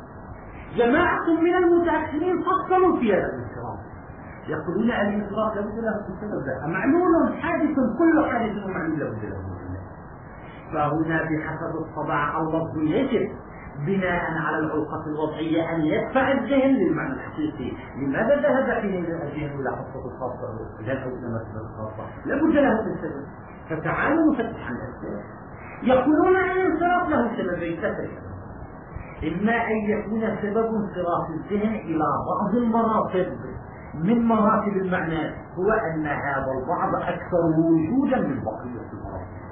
S2: جماعة من المتأخرين فصلوا في هذا الانصراف، يقولون أن الانصراف لابد له من سبب معلول حادث، كل حادث معلول لابد له من سبب، فهنا بحسب الطبع اللفظ يجب بناء على العلاقة الوضعية أن يدفع الذهن للمعنى الحقيقي. لماذا ذهب حين الذهن إلى حصة الخاصة لا أو إلى مسألة الخاصة؟ لابد له من سبب، فتعالوا نفتح عن الأسباب. يقولون أن الانصراف له سببين ثلاثة، إما أن يكون سبب انصراف الذهن إلى بعض المراتب من مراتب المعنى هو أن هذا البعض أكثر وجودا من بقية المراتب،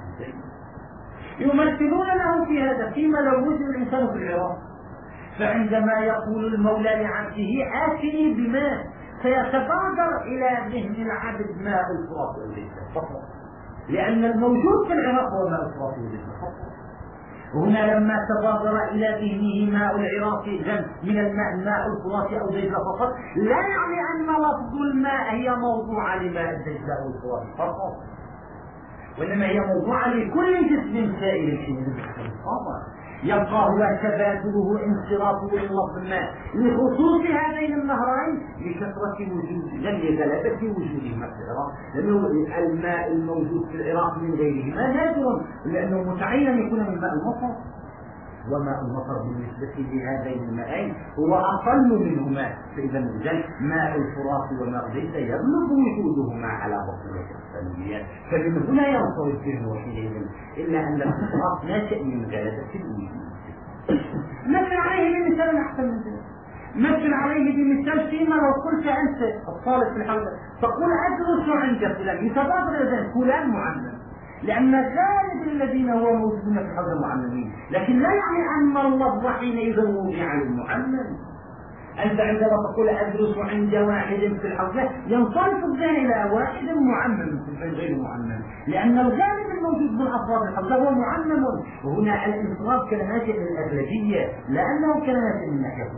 S2: يمثلون له في هذا فيما لو وجد الإنسان في العراق، فعندما يقول المولى لعبده آتني بماء فيتبادر إلى ذهن العبد ماء الفرات والجيزة فقط، لأن الموجود في العراق هو ماء الفرات والجيزة فقط. هنا لما تبادر إلى ذهنه ماء العراق إذن من الماء ماء الفرات أو الجيزة فقط، لا يعني أن لفظ الماء هي موضوعة لماء الجيزة أو الفرات فقط، وإنما هي موضوعة لكل جسم سائل حين بحسب الطبع، يبقى هو تبادله انصرافه للفظ الماء لخصوص هذين النهرين لكثرة وجود لم يغلبة وجودهما في العراق، لأنه الماء الموجود في العراق من غيرهما نادر، لأنه متعين يكون من ماء المطر، وماء المطر بالنسبة لهذين الماءين هو أقل منهما، فإذا ماء الفرات وماء الجيزة يغلب وجودهما على بقية الثانويات، فمن هنا ينصرف الذهن وحينئذ، إلا أن الفرات ناشئ من غلبة الوجود. مثل عليه من مثال أحسن من ذلك، مثل عليه بمثال فيما لو قلت أنت الطالب في الحوزة تقول أدرس عند فلان، يتبادر إذن فلان معمم، لأن غالب الذين هو موجودون في الحوزة معممين، لكن لا يعني أن اللفظ حينئذ وضع للمعمم. أنت عندما تقول أدرس عند واحد في الحوزة ينصرف الذهن إلى واحد معمم غير معمم، لأن الغالب الموجود من أفراد الحوزة هو معمم، وهنا الانصراف كان ناشئ من الأغلبية لأنه كان ناشئ من ناحية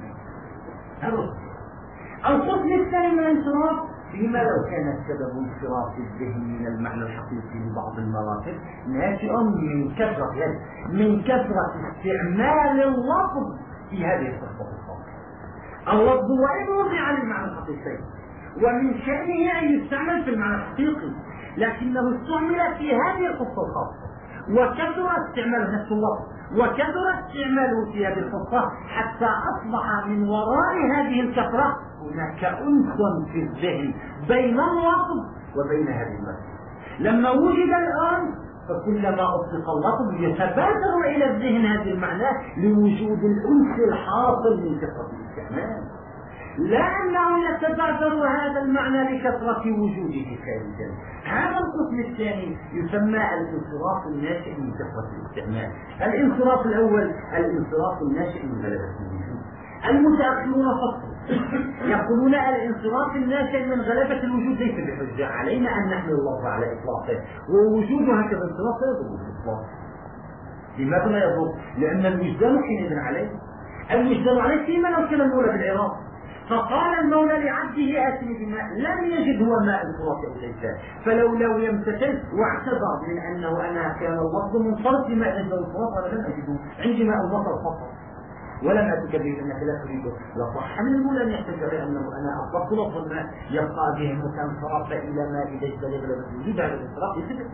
S2: القسم الثاني من الانصراف فيما لو كان السبب انصراف الذهن من المعنى الحقيقي لبعض المراتب ناشئ من كثرة من كثرة استعمال اللفظ في هذه القصة الخاصة. اللفظ وإن وضع للمعنى الحقيقي ومن شأنه أن يستعمل في المعنى الحقيقي، لكنه استعمل في هذه القصة الخاصة وكثر استعماله نفس اللفظ وكثر استعماله في هذه القصة حتى أصبح من وراء هذه الكثرة هناك أنس في الذهن بين اللفظ وبين هذه المسألة. لما وجد الآن فكلما أطلق اللفظ يتبادر إلى الذهن هذا المعنى لوجود الأنس الحاصل من كثرة الاستعمال، لا أنه يتبادر هذا المعنى لكثرة وجوده خارجا. هذا القسم الثاني يسمى الانصراف الناشئ من كثرة الاستعمال. الانصراف الأول الانصراف الناشئ من غلبة الوجود. المتأخرون فصلوا يقولون الانصراف الناشئ من غلبة الوجود ليس بحجة علينا أن نحمل اللفظ على إطلاقه، ووجود هكذا انصراف لا يضر بالإطلاق. لماذا لا يضر؟ لأن الوجدان حينئذ عليه، الوجدان عليه فيما لو كان المولى بالعراق فقال المولى لعبده آتني بماء لم يجد هو ماء الفرات أو ليس، فلو لو يمتثل واعتذر من أنه أنا كان اللفظ منصرف لماء نجد الفرات وأنا لم أجده عندي ماء البصر فقط ولم أتك به أنك لا تريده، لصح من المولى أن يحتج بأنه أنا أطلقت لفظ الماء يبقى به متنصرف إلى ما إذا اجتنب لبس الوجود هذا الانصراف يثبت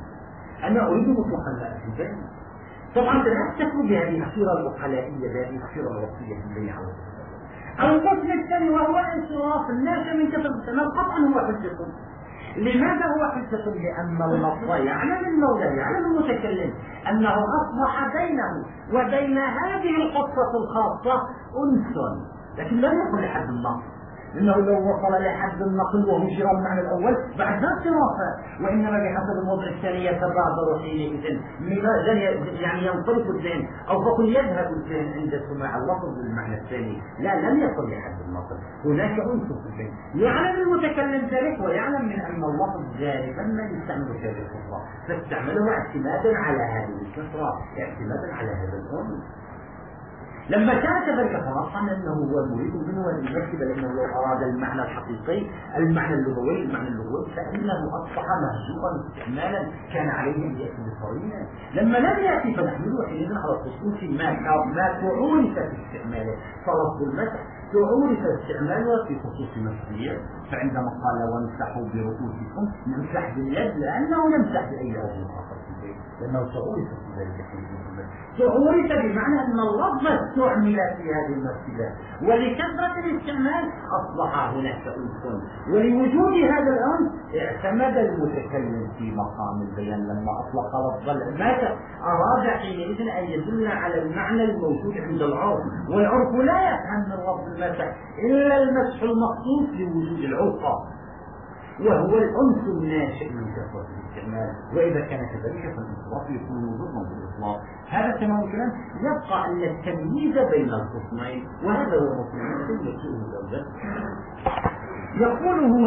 S2: أنا أريد مطلقا لا أتنبه. طبعا لا تكون بهذه الصورة العقلائية بهذه الصورة الوصية التي على القسم الثاني وهو الانصراف الناشئ من كثرة الاستعمال قطعا هو حجة. لماذا هو حجة؟ لأن اللفظ يعلم المولى يعلم المتكلم أنه أصبح بينه وبين هذه القصة الخاصة أنس، لكن لم يكن لحد النقل، لأنه لو وصل لحد النقل وهجر المعنى الأول بعد ذلك انصرافه، وإنما بحسب الوضع الثاني يتبادر حينئذ يعني ينصرف الذهن أو فقل يذهب الذهن عند سماع اللفظ بالمعنى الثاني. لا، لم يصل لحد النقل، هناك أنس في الذهن يعلم المتكلم ذلك ويعلم من أن اللفظ غالبا ما يستعمل في هذه الكثرة فاستعمله اعتمادا على هذه الكثرة اعتمادا على هذا الأنس. لما كان كذلك فرحان أنه هو المريد منه أن يمثل لأنه لو أراد المعنى الحقيقي المعنى اللغوي المعنى اللغوي فإنه أصبح مهجورا استعمالا كان عليه أن يأتي بقرينة. لما لم يأتي فنحمله حينئذ على خصوص ما ما تعورف في استعماله، فلفظ المسح تعورف استعماله في خصوص مسير، فعندما قال وامسحوا برؤوسكم نمسح باليد لأنه نمسح بأي عضو آخر في البيت لأنه تعورف في ذلك تعورف بمعنى أن اللفظ استعمل في هذه المسجدة ولكثرة الاستعمال أصبح هناك أنس، ولوجود هذا الأنس اعتمد المتكلم في مقام البيان لما أطلق لفظ المسح أراد حينئذ أن يدل على المعنى الموجود عند العرف، والعرف لا يفهم من لفظ المسح إلا المسح المخصوص لوجود العرف وهو الأنس الناشئ من كثرة الاستعمال، وإذا كان كذلك فالإطلاق يكون ضمن بالإطلاق. هذا تمام الكلام. يبقى أن التمييز بين القسمين وهذا هو المطلوب يسوء الأوزان. يقول هو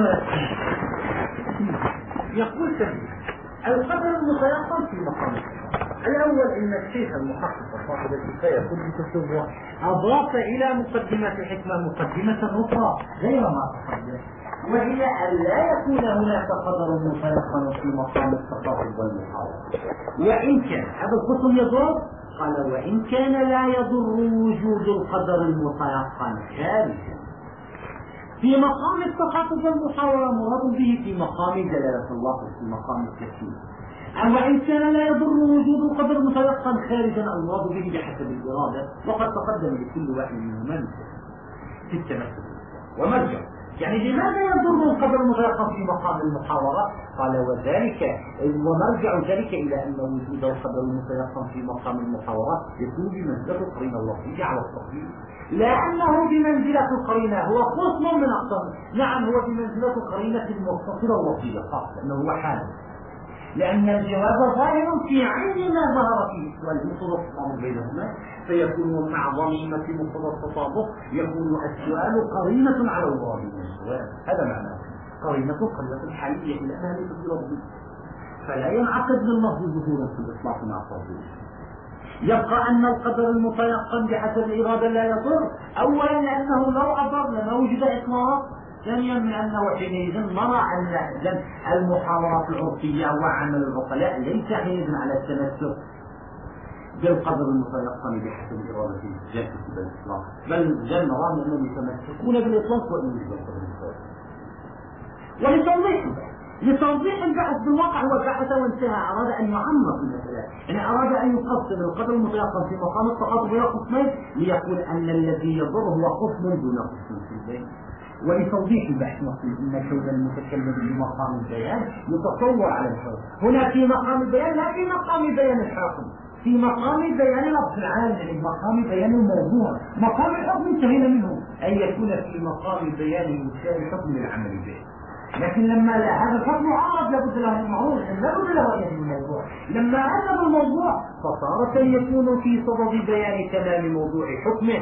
S2: يقول تمييز القدر المتيقن في مقام الأول إن الشيخ المحقق صاحب الكفاية كل كتبه أضاف إلى مقدمة الحكمة مقدمة أخرى غير ما تقدم، وهي أن لا يكون هناك قدر متيقن في مقام التفاضل والمحاولة. وإن كان هذا القسم يضر قال وإن كان لا يضر وجود القدر المتيقن خارجا في مقام التخاطب والمحاولة مراد به في مقام جلالة الله في مقام التكفير، أما إن كان لا يضر وجود القدر متيقن خارجا المراد به بحسب الإرادة، وقد تقدم لكل واحد منهما في التمثل ومرجع. يعني لماذا يضر القدر المتيقن في مقام المحاورة؟ قال وذلك ومرجع ذلك إلى أن وجود القدر المتيقن في مقام المحاورة يكون بمنزلة القرينة اللفظية على التقدير، لا أنه بمنزلة القرينة هو قسم من أقسام. نعم هو بمنزلة القرينة المتصلة اللفظية فقط لأنه هو حال، لأن الجواب ظاهر في عين ما ظهر فيه والمقتضى التطابق بينهما، فيكون مع ضميمة مقتضى التطابق يكون السؤال قرينة على الغرض من السؤال. هذا معناه قرينة قرينة الحالية إلى أنها ليست بلفظ، فلا ينعقد باللفظ ظهورا في الإطلاق مع التفضيل. يبقى أن القدر المتيقن بحسب الإرادة لا يضر، أولا لأنه لو أضر لما وجد إطلاق، ثانيا من أنه حينئذ نرى أن المحاورات العرفية وعمل العقلاء ليس حينئذ على التمسك بالقدر المتيقن بحسب الإرادة جاءت بالإطلاق، بل جل نرى أنهم يتمسكون بالإطلاق وإن وجد القدر المتيقن. ولتوضيح لتوضيح البحث بالواقع هو بحث وانتهى، أراد أن يعمق المسألة، يعني أراد أن يقسم القدر المتيقن في مقام التقاطب إلى قسمين ليقول أن الذي يضر هو قسم دون قسم في البين. ولتوضيح البحث نقول ان كون المتكلم بمقام البيان يتصور على الحكم، هنا في مقام البيان لا في مقام بيان الحكم، في مقام بيان لفظ العام، يعني مقام بيان الموضوع. مقام الحكم انتهينا منه ان يكون في مقام بيان يساوي حكم للعمل به، لكن لما لا هذا الحكم عرض لابد له من معروف، لابد له ان يكون الموضوع، لما اتى بالموضوع فصارت يكون في صدد بيان تمام موضوع حكمه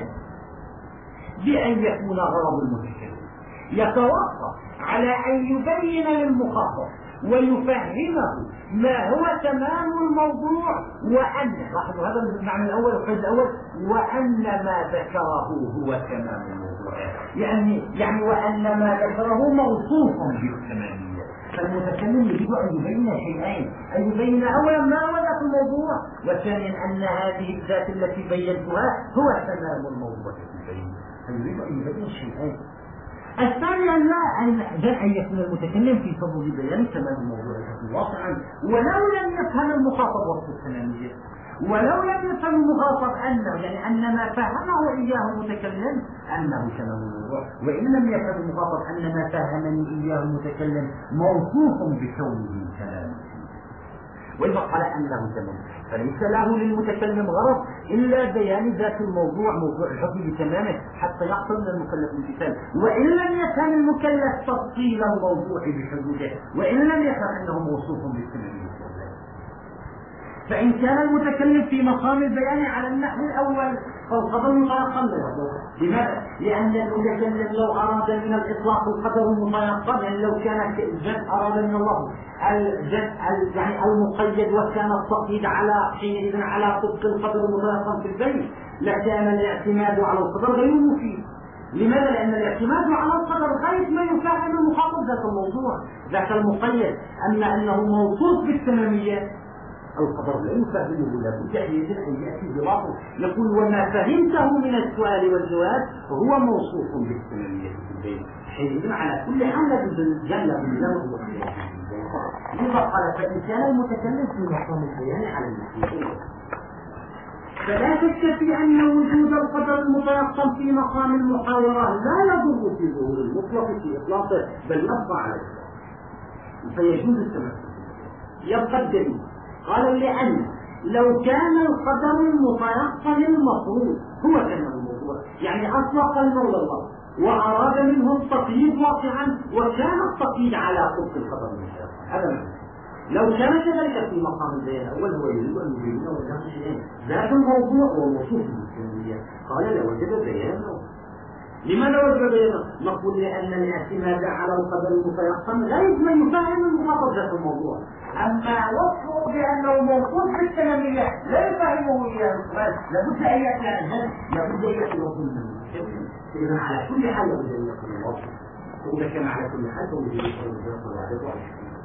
S2: بان يكون غرض المتكلم يتوقف على أن يبين للمخاطب ويفهمه ما هو تمام الموضوع، وأن لاحظوا هذا المعنى الأول والحد الأول، وأن ما ذكره هو تمام الموضوع، يعني يعني وأن ما ذكره موصوف بالتمامية. فالمتكلم يجب أن يبين شيئين، أن يبين أولا ما هو ذات الموضوع، وثانيا أن هذه الذات التي بينتها هو تمام الموضوع التي بينها، فيريد أن يبين شيئين. الثاني أن لا أن يكون المتكلم في صدد بيان تمام الموضوع واقعا، ولو لم يفهم المخاطب وصف التمامية، ولو لم يفهم المخاطب أنه يعني أن ما فهمه إياه المتكلم أنه تمام الموضوع، وإن لم يفهم المخاطب أن ما فهمني إياه المتكلم موصوف بكونه تماما، وإذا قال أنه تمام فليس له للمتكلم غرض إلا بيان ذات الموضوع موضوع الحكم بتمامه حتى يحصل من المكلف الامتثال، وإن لم يفهم المكلف تفصيل الموضوع بحدوده، وإن لم يفهم أنه موصوف بالتمامية. فإن كان المتكلم في مقام البيان على النحو الأول فالقدر المتيقن لا يضر. لماذا؟ لأن المتكلم لو أراد من الإطلاق القدر المتيقن، يعني لو كان الجد أراد من الله الجد يعني المقيد وكان التقييد على حينئذ على طبق القدر المتيقن في البين لكان الاعتماد على القدر غير مفيد. لماذا؟ لأن الاعتماد على القدر غير ما يفهم المخاطب ذات الموضوع ذات المقيد، أما أنه موصوف بالتمامية القدر لا يفهمه، لابد أن يأتي بلفظ يقول وما فهمته من السؤال والجواب هو موصوف بالتمامية في البين، حينئذ على كل حال جل بالله واختلاف. لذا قال فإن كان المتكلم في مقام البيان على النحو فلا شك في أن وجود القدر المتيقن في مقام المحاورة لا يضر في ظهور المطلق في إطلاقه بل يبقى على الإطلاق، فيجوز التمسك. يبقى الدليل قالوا لأن لو كان القدر المتيقن المفروض هو كان الموضوع، يعني أطلق المولى الله وأراد منه التقييد واقعا وكان التقييد على طبق القدر المتيقن، هذا معنى. لو كان كذلك في مقام البيان الأول هو يريد أن يبين وجه شيئين ذات الموضوع والوصوف بالتمامية، قال لوجد بيانه. لماذا وجد بيانه؟ نقول لأن الاعتماد على القدر المتيقن غير ما يفهم المخاطب ذات الموضوع، أما وصفه بأنه موصوف بالتمامية لا يفهمه إياه السؤال لابد أن يأتي على الجد، لابد أن يأتي وصف المتكلم. إذا على كل حال لابد أن يكون الوصف، وإذا كان على كل حال فوجد الوصف.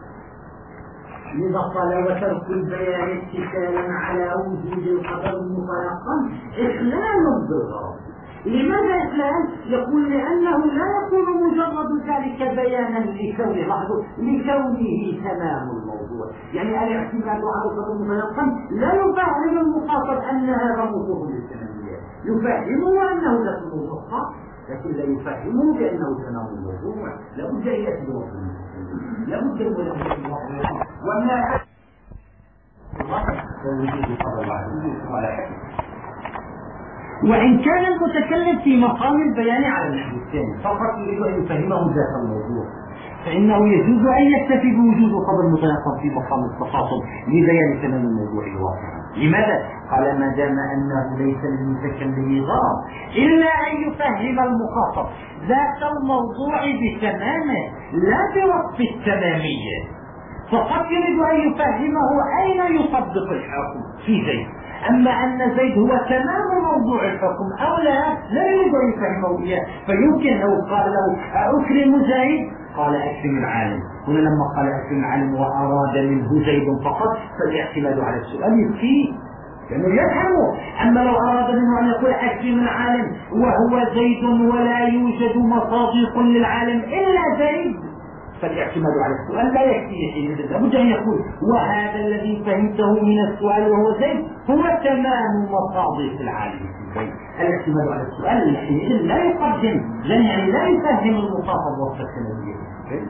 S2: لذا قال وترك البيان اتكالا على وجود القدر المتيقن إخلال بالغرض. لماذا إخلال؟ يقول لأنه لا يكون مجرد ذلك بيانا لكونه لاحظوا لكونه تمام الموضوع، يعني الاعتماد على القدر المتيقن لا يفهم المخاطب أن هذا موضوع بالتمامية، يفهمه أنه ذات الموضوع لكن لا يفهمه بأنه تمام الموضوع. لابد أن يأتي بوصف لابد أن يأتي وما وإن كان المتكلم في مقام البيان على النحو الثاني فقط يريد أن يفهمه ذات الموضوع، فإنه يجوز أن يكتفي بوجود خبر متيقن في مقام التخاطب لبيان تمام الموضوع الواقع. لماذا؟ قال ما دام أنه ليس للمتكلم غرض إلا أن يفهم المخاطب ذات الموضوع بتمامه لا بوصف التمامية، فقد يريد أن يفهمه أين يطبق الحكم في زيد، أما أن زيد هو تمام موضوع الحكم أو لا لا يريد أن يفهمه إياه. فيمكن لو قال له أكرم زيد قال أكرم العالم، هنا لما قال أكرم العالم وأراد منه زيد فقط فالاعتماد على السؤال يكفيه لأنه يفهمه. أما لو أراد منه أن يقول أكرم العالم وهو زيد ولا يوجد مصادق للعالم إلا زيد فالاعتماد على السؤال لا يكفيه حينئذ، لابد أن يقول وهذا الذي فهمته من السؤال وهو زيد هو تمام مصادق العالم في زيد. الاعتماد على السؤال حينئذ لا يقدم لن يعني لا يفهم المخاطب وصف التمامية.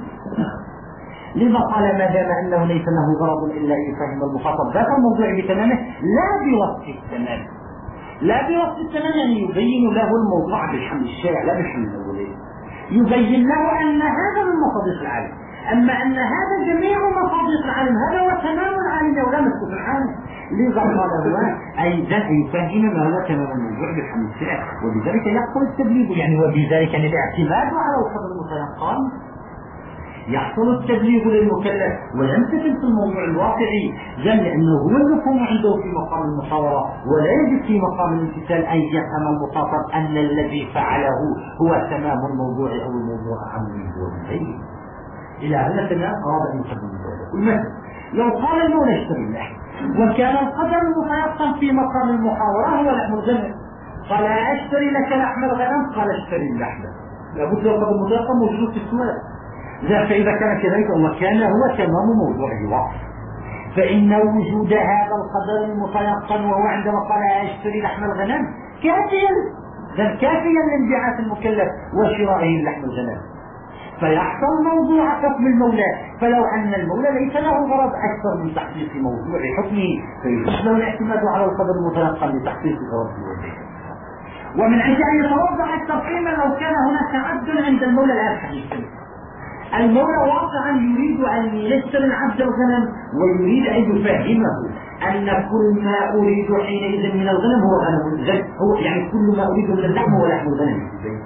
S2: لذا قال ما دام أنه ليس له غرض إلا أن يفهم المخاطب ذات الموضوع بتمامه لا بوصف التمام، لا بوصف التمام يعني يبين له الموضوع بالحمل الشائع لا بالحمل الأولي، يبين له أن هذا من مصادق العالم، أما أن هذا جميع مصادق العالم هذا هو تمام العالم ولا مسكوت العالم. لذا قال هو أيضا يفهم ما هو تمام الموضوع بالحمل الشائع، وبذلك يحصل التبليغ يعني وبذلك يعني الاعتماد على الخبر المتيقن يحصل التبليغ للمكلف ويمتثل في الموضوع الواقعي، لأنه هو المفهوم عنده في مقام المحاورة ولا يجب في مقام الامتثال أن يفهم المخاطب أن الذي فعله هو تمام الموضوع أو الموضوع عن منه غيره. إلى هذا تمام أراد أن يقدم ذلك. المثل لو قال المولى اشتري اللحم وكان القدر المتيقن في مقام المحاورة هو لحم الغنم، قال أشتري لك لحم الغنم قال اشتري اللحم، لابد القدر المتيقن موجود في السؤال. فإذا كان كذلك وكان هو تمام موضوع الوقف فإن وجود هذا القدر المتيقن وهو عندما قال أشتري لحم الغنم كافيا كافيا لانبعاث المكلف وشرائه لحم الغنم، فيحصل موضوع حكم المولى. فلو أن المولى ليس له غرض أكثر من تحقيق موضوع حكمه فيجوز له الاعتماد على القدر المتيقن لتحقيق غرض المولى. ومن أجل أن يتوضح التفصيل لو كان هناك عبد عند المولى الآن حديث المولى واقعا يريد أن ييسر العبد الغنم ويريد أن يفهمه أن كل ما أريد حينئذ من الغنم هو غنم الغنم هو يعني كل ما أريد من اللحم هو لحم الغنم،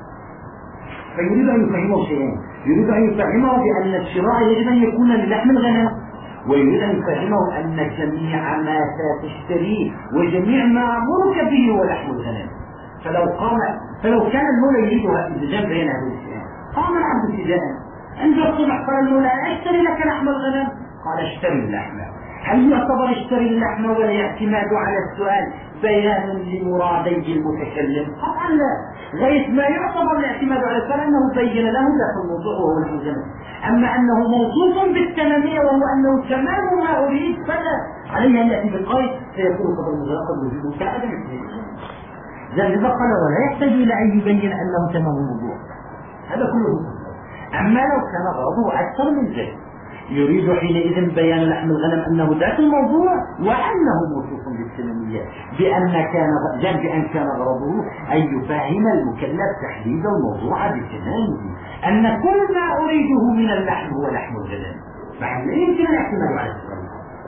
S2: فيريد أن يفهمه شيئين، يريد أن يفهمه بأن الشراء يجب أن يكون للحم الغنم، ويريد أن يفهمه أن جميع ما ستشتريه وجميع ما أمرك به هو لحم الغنم. فلو قام فلو كان المولى يريد الالتزام بين هذه الشيئين قام العبد ابتداء عند الصبح قال المولى اشتري لك لحم الغنم قال اشتري اللحم. هل يعتبر اشتري اللحم والاعتماد على السؤال بيان لمرادي المتكلم؟ طبعا لا، غير ما يعتبر الاعتماد على السؤال انه بين له ذات الموضوع وهو لحم الغنم، اما انه موصوف بالتماميه وهو انه تمام ما اريد فلا عليه ان ياتي بالقيد فيكون قبل المغلقه وجوده كعدم التمام. لذا قال ولا يحتاج الى ان يبين انه تمام الموضوع، هذا كله. أما لو كان غرضه أكثر من ذلك يريد حينئذ بيان لحم الغنم أنه ذات الموضوع وأنه موصوف بالتمامية بأن كان بأن كان غرضه أن يفهم المكلف تحديد الموضوع بتمامه أن كل ما أريده من اللحم هو لحم الغنم، فلا يمكن الاعتماد على السؤال.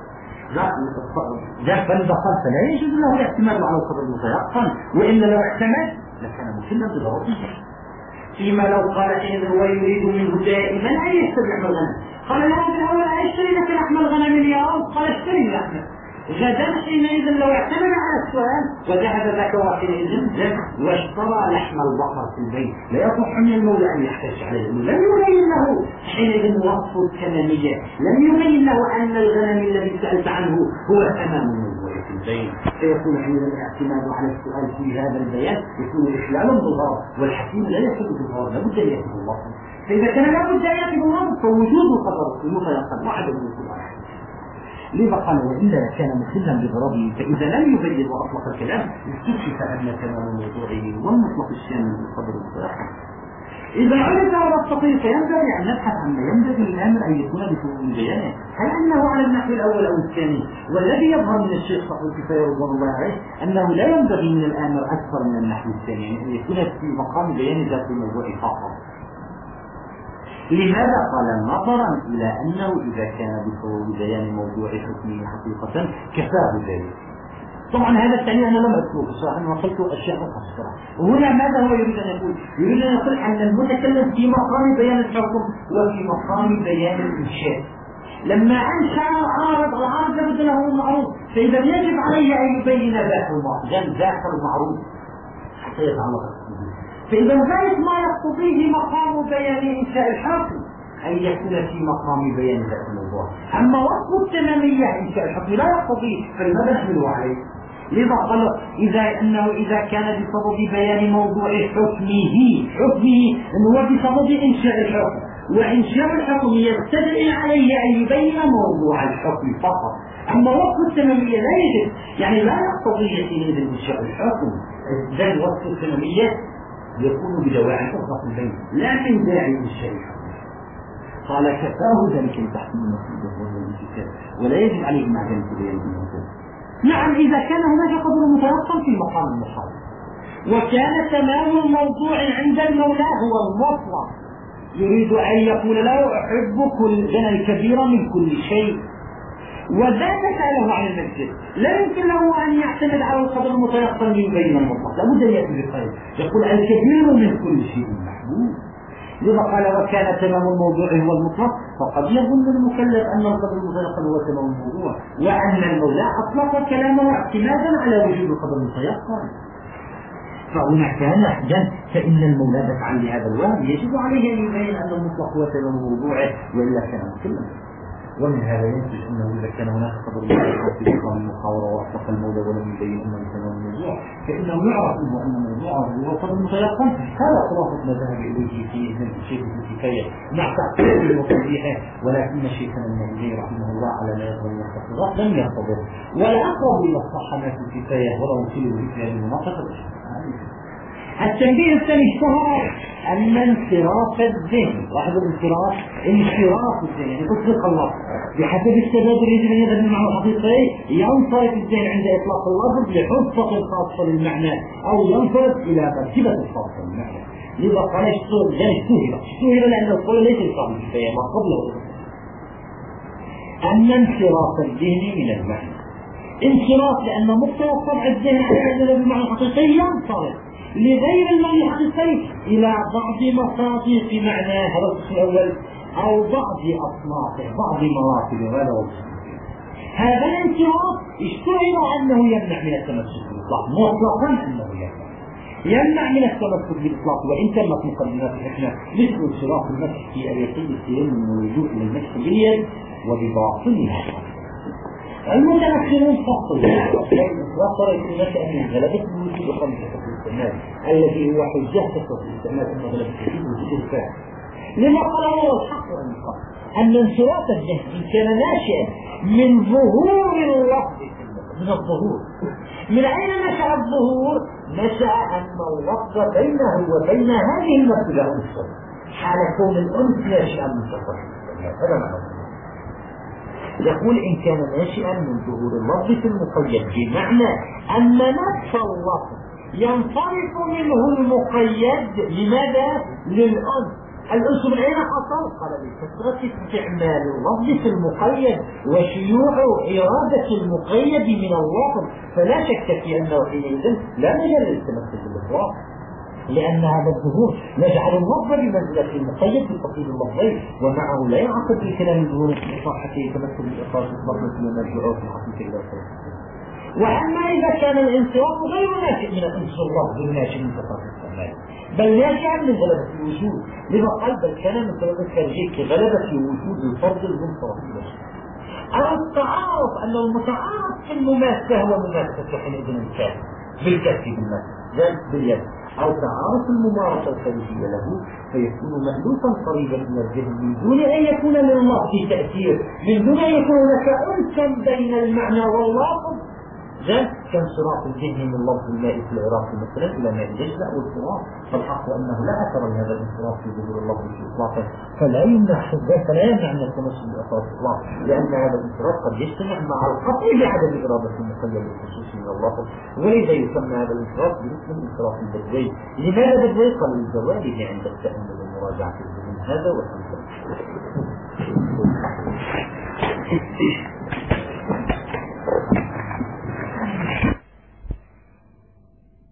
S2: لا فالبقر فلا يجوز له الاعتماد على القدر المتيقن، وإلا لو اعتمد لكان مسلما بضرورته. فيما لو قال حين هو يريد منه دائما أن يشتري لحم الغنم قال لا بالأول أشتري لك لحم الغنم اليوم قال اشتري لحمه غدا حينئذ لو اعتمد على السؤال وذهب ذاك وحينئذ واشترى لحم البقر في البيت لا يصح من المولى أن يحتج عليه، لم يبين له حينئذ وصف التمامية، لم يبين له أن الغنم الذي سألت عنه هو تمام الموضوع في البيت، فيكون حينئذ الاعتماد على السؤال في هذا البيان يكون إخلالا بالغرض، والحكيم لا يحب بالغرض لابد أن يأتي بالوصف، فإذا كان لابد أن يأتي بالوصف فوجود الخبر المتيقن وعدم الوصول على لذا قال وإلا كان مخلا بغرضه، فإذا لم يبين وأطلق الكلام استكشف أن تمام موضوعه والمطلق الشامل بالقدر المتيقن. إذا عرف ونستطيع فينبغي أن نبحث عما ينبغي للأمر أن يكون بفضول بيانه، هل أنه على النحو الأول أو الثاني؟ والذي يظهر من الشيخ صاحب الكفاية رضوان الله عليه أنه لا ينبغي من الأمر أكثر من النحو الثاني، يعني أن يكون في مقام بيان ذات الموضوع فقط. لماذا؟ قال نظرا إلى أنه إذا كان بفضول بيان موضوع حكمه حقيقة كفاه ذلك. طبعا هذا التعني أنا لم أذكره بصراحة، أنا قلت أشياء مختصرة. وهنا ماذا هو يريد أن يقول؟ يريد أن يقول أن المتكلم في مقام بيان الحكم وفي مقام بيان الإنشاء. لما أنشأ العارض، العارض لابد له من معروف، فإذا يجب عليه أن يبين ذاك المعروف ذاك المعروف حتى يتعلق. فإذا ذلك ما يقتضيه مقام بيان إنشاء الحكم أن يكون في مقام بيان ذات الموضوع. أما وصف التمامية إنشاء الحكم لا يقتضيه، فلماذا نحمله عليه؟ لذا قال إذا أنه إذا كان بسبب بيان موضوع حكمه حكمه أنه بسبب إنشاء الحكم، وإنشاء الحكم يستدعي عليه أن يبين موضوع الحكم فقط. أما وصف التمامية لا يجب، يعني لا يقتضي حينئذ إنشاء الحكم، بل وصف التمامية يكون بدواعي أخرى في البين لا من داعي إنشاء الحكم. قال كفاه ذلك التحكيم المفروض والانتكاس ولا يجب عليه معجنة بيان الموضوع. نعم إذا كان هناك قدر متيقن في مقام المحاضر، وكان تمام الموضوع عند المولى هو المطلق، يريد أن يقول له أحب كل جنى الكبير من كل شيء، وذاك سأله عن المسجد، لا يمكن له أن يعتمد على القدر المتيقن ليبين المطلق، لابد أن يأتي بالخير يقول الكبير من كل شيء محبوب. لذا قال وكان تمام الموضوع هو المطلق، فقد يظن المكلف أن القدر المتيقن هو تمام الموضوع، وأن المولى أطلق كلامه اعتمادا على وجود القدر المتيقن. فهنا كان أحدا فإن المولى دفعا لهذا الوهم يجب عليه أن يبين أن المطلق هو تمام موضوعه، وإلا كان مكلفا. ومن هذا ينتج أنه إذا كان هناك قدر متيقن في مقام المحاورة وأطلق المولى ولم يبين أنه تمام الموضوع، فإنه يعرف أن موضوعه هو القدر المتيقن. هذا خلاصة ما ذهب إليه في ابن الشيخ في الكفاية مع تعقيده وتوضيحه، ولكن شيخنا النبوي رحمه الله على ما يظهر من التحقيقات لم ينتظر، والأقرب إلى الصحة ما في الكفاية ولو في ذكر المناقشة. التنبيه الثاني اشتهر أن انصراف الذهن، لاحظوا الانصراف انصراف الذهن يعني تطلق الله بحسب التبادل يجب أن يذهب المعنى الحقيقي، ينصرف الذهن عند إطلاق اللفظ لحفظة الخاصة للمعنى أو ينصرف إلى مرتبة الخاصة للمعنى. لذا قال اشتهر اشتهر لأن القول ليس الصحيح الكفاية ما قبله أن انصراف الذهن من المعنى. انصراف لأن مقتضى طبع الذهن على أنه بالمعنى الحقيقي ينصرف لغير المعنى الحقيقي إلى بعض مصادق معناه هذا القسم الأول أو بعض أصنافه بعض مراتب هذا القسم. هذا الانصراف اشتهر أنه يمنع من التمسك بالإطلاق مطلقا، أنه يمنع يمنع من التمسك بالإطلاق، وإن تمت مقدمات الحكمة مثل انصراف المسح في أريحية التيمم واللجوء إلى المسح باليد وبباطنها. المتمكنون فصلوا وصل إلى مسألة غلبة الوجود خمسة الاستعمال الذي هو حجة كثرة الاستعمال أن غلبة الوجود وجود الفاعل. لما قال هو الحق والنقاط أن انصراف الذهن إن كان ناشئا من ظهور اللفظ من الظهور. من أين نشأ الظهور؟ نشأ أن اللفظ بينه وبين هذه المرتبة أنصر حال كون الأنس ناشئا من كثرة الاستعمال. هذا معنى يقول إن كان ناشئا من ظهور اللفظ في المقيد بمعنى أن نفس اللفظ ينصرف منه المقيد لماذا؟ للأنس. الأنس من أين حصل؟ قال لكثرة استعمال اللفظ في المقيد وشيوع إرادة المقيد من اللفظ، فلا شك في أنه حينئذ لا مجال للتمسك بالإطلاق، لأن هذا الظهور يجعل اللفظ بمنزلة المقيد بتقييد اللفظين، ومعه لا يعقد الكلام الظهور الإطلاق حتى يتمثل بالإطلاق اللفظ من المرجوعات الحقيقية إلى الخير. وأما إذا كان الانصراف غير ناشئ من الانصراف اللفظ الناشئ من كثرة الاستعمال بل ناشئا من غلبة الوجود، لذا قال بل كان من سبب الخارجي كغلبة وجود الفرد المنصرف إليه. أو التعارف أن المتعارف في المماسة هو مماسة حينئذ الإنسان بالكسب بالمسح ذلك باليد، أو تعارف الممارسة الخارجية له فيكون مألوفا قريبا من الذهن من دون أن يكون لللفظ تأثير، من دون أن يكون هناك أنسا بين المعنى واللفظ، كانصراف الذهن من لفظ الماء في العراق مثلا إلى ماء دجلة أو الفرات. فالحق أنه لا أثر لهذا الانصراف في ظهور اللفظ في إطلاقه، فلا يمنع فلا يمنع من التمثل بأساس الإطلاق، لأن هذا الانصراف قد يجتمع مع القطع بعدم إرادة المقيد الخصوصي من اللفظ، ولذا يسمى هذا الانصراف باسم الانصراف البدوي. لماذا بدوي؟ قال لزواله عند التأمل ومراجعة الذهن. هذا وحمد